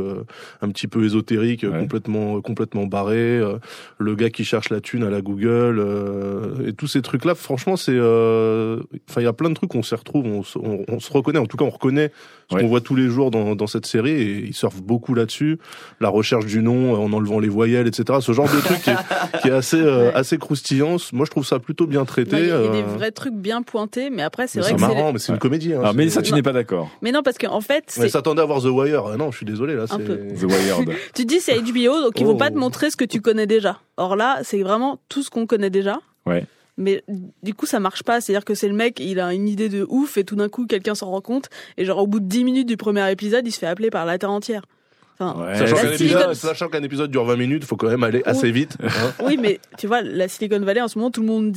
petit peu ésotérique, complètement barré, le gars qui cherche la thune à la Google. Et tous ces trucs-là, franchement, c'est, il y a plein de trucs où on s'y retrouve, on se reconnaît. En tout cas, on reconnaît ce qu'on voit tous les jours dans cette série, et ils surfent beaucoup là-dessus. La recherche du nom en enlevant les voyelles, etc. Ce genre de truc qui est assez croustillant. Moi, je trouve ça plutôt bien traité. Il y a des vrais trucs bien pointés, mais après, c'est vrai que marrant, mais c'est une comédie. Hein, mais ça, tu n'es pas d'accord. Mais non, parce qu'en fait, mais s'attendait à voir The Wire. Non, je suis désolé, là, c'est The Wire. Tu dis c'est HBO, donc ils vont pas te montrer ce que tu connais déjà. Or là, c'est vraiment tout ce qu'on connaît déjà. Ouais. Mais du coup, ça marche pas. C'est-à-dire que c'est le mec, il a une idée de ouf et tout d'un coup, quelqu'un s'en rend compte. Et genre, au bout de 10 minutes du premier épisode, il se fait appeler par la terre entière. Enfin, sachant qu'un épisode dure 20 minutes, faut quand même aller assez vite. Hein. Oui, mais tu vois, la Silicon Valley, en ce moment, tout le monde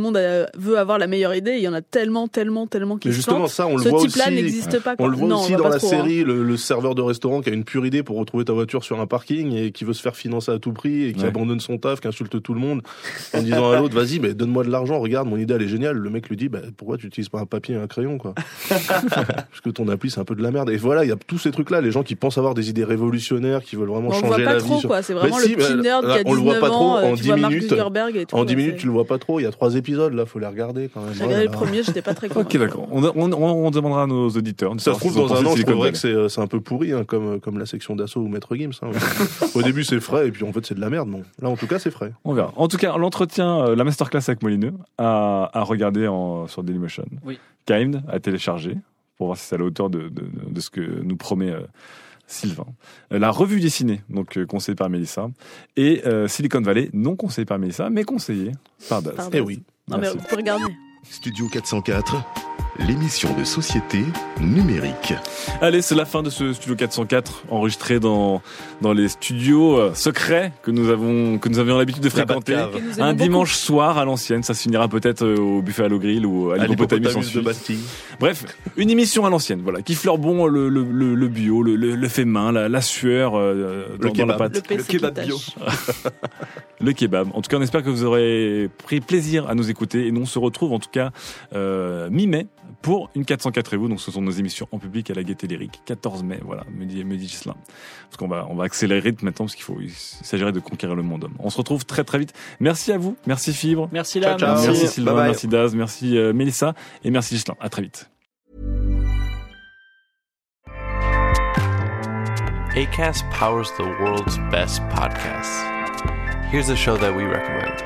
veut avoir la meilleure idée. Il y en a tellement qui mais justement, ça, on le voit aussi. Ce type-là n'existe pas. Quoi. On le voit aussi dans la série, le serveur de restaurant qui a une pure idée pour retrouver ta voiture sur un parking et qui veut se faire financer à tout prix et qui abandonne son taf, qui insulte tout le monde en disant à l'autre, vas-y, donne-moi de l'argent, regarde, mon idée, elle est géniale. Le mec lui dit, pourquoi tu utilises pas un papier et un crayon, quoi? Parce que ton appli, c'est un peu de la merde. Et voilà, il y a tous ces trucs-là, les gens qui pensent avoir des idées révolutionnaires révolutionnaires qui veulent vraiment changer la vie. On le voit pas trop, quoi. C'est vraiment le petit nerd qui a 19 ans. Tu vois Mark Zuckerberg et tout. En 10 minutes, tu le vois pas trop. Il y a 3 épisodes, là, faut les regarder quand même. J'ai regardé le premier, j'étais pas très content. Ok, d'accord. On demandera à nos auditeurs. Ça se trouve, dans un an, je trouverais que c'est un peu pourri, hein, comme la section d'assaut ou Maître Gims. Hein. Au début, c'est frais, et puis en fait, c'est de la merde. Bon, là, en tout cas, c'est frais. On verra. En tout cas, l'entretien, la masterclass avec Molineux, à regarder sur Dailymotion. Oui. Kind à télécharger pour voir si c'est à la hauteur de ce que nous promet Sylvain. La revue dessinée, donc conseillée par Mélissa, et Silicon Valley, non conseillée par Mélissa, mais conseillée par Daz. Eh oui. Non, mais vous pouvez regarder. Studio 404, l'émission de société numérique. Allez, c'est la fin de ce Studio 404, enregistré dans les studios secrets que nous avions l'habitude de fréquenter. Un dimanche soir à l'ancienne, ça se finira peut-être au Buffalo Grill ou à l'Hippopotamus de Bastille. Bref, une émission à l'ancienne, voilà, qui fleure bon le bio, le fait main, la sueur dans la pâte. Le kebab bio. Le kebab. En tout cas, on espère que vous aurez pris plaisir à nous écouter et nous on se retrouve en tout cas mi-mai pour une 404 et vous. Donc ce sont nos émissions en public à la Gaîté Lyrique. 14 mai, voilà, me dit Ghislain. Parce qu'on va accélérer le rythme maintenant parce il s'agirait de conquérir le monde. On se retrouve très très vite. Merci à vous, merci Fibre. Merci Lam. Merci Sylvain, bye bye. merci Daz, merci Mélissa et merci Ghislain. À très vite. Acast powers the world's best podcasts. Here's a show that we recommend.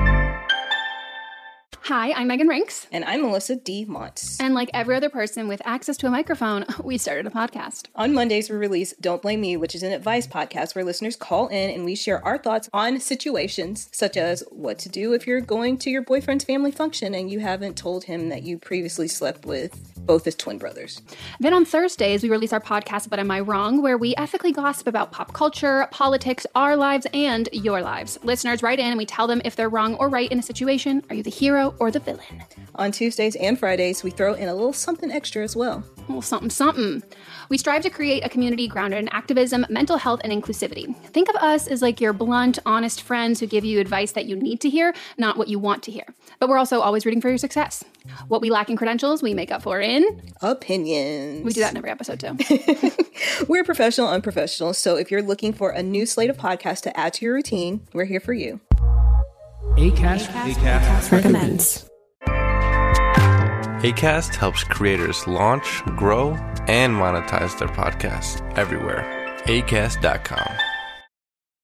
Hi, I'm Megan Rinks. And I'm Melissa D. Montz. And like every other person with access to a microphone, we started a podcast. On Mondays, we release Don't Blame Me, which is an advice podcast where listeners call in and we share our thoughts on situations such as what to do if you're going to your boyfriend's family function and you haven't told him that you previously slept with both his twin brothers. Then on Thursdays, we release our podcast, But Am I Wrong?, where we ethically gossip about pop culture, politics, our lives, and your lives. Listeners write in and we tell them if they're wrong or right in a situation. Are you the hero or the villain? On Tuesdays and Fridays, we throw in a little something extra as well. A little something, something. We strive to create a community grounded in activism, mental health, and inclusivity. Think of us as like your blunt, honest friends who give you advice that you need to hear, not what you want to hear. But we're also always rooting for your success. What we lack in credentials, we make up for in opinions. We do that in every episode too. We're professional, unprofessional. So if you're looking for a new slate of podcasts to add to your routine, we're here for you. Acast recommends. Acast helps creators launch, grow, and monetize their podcasts everywhere. Acast.com.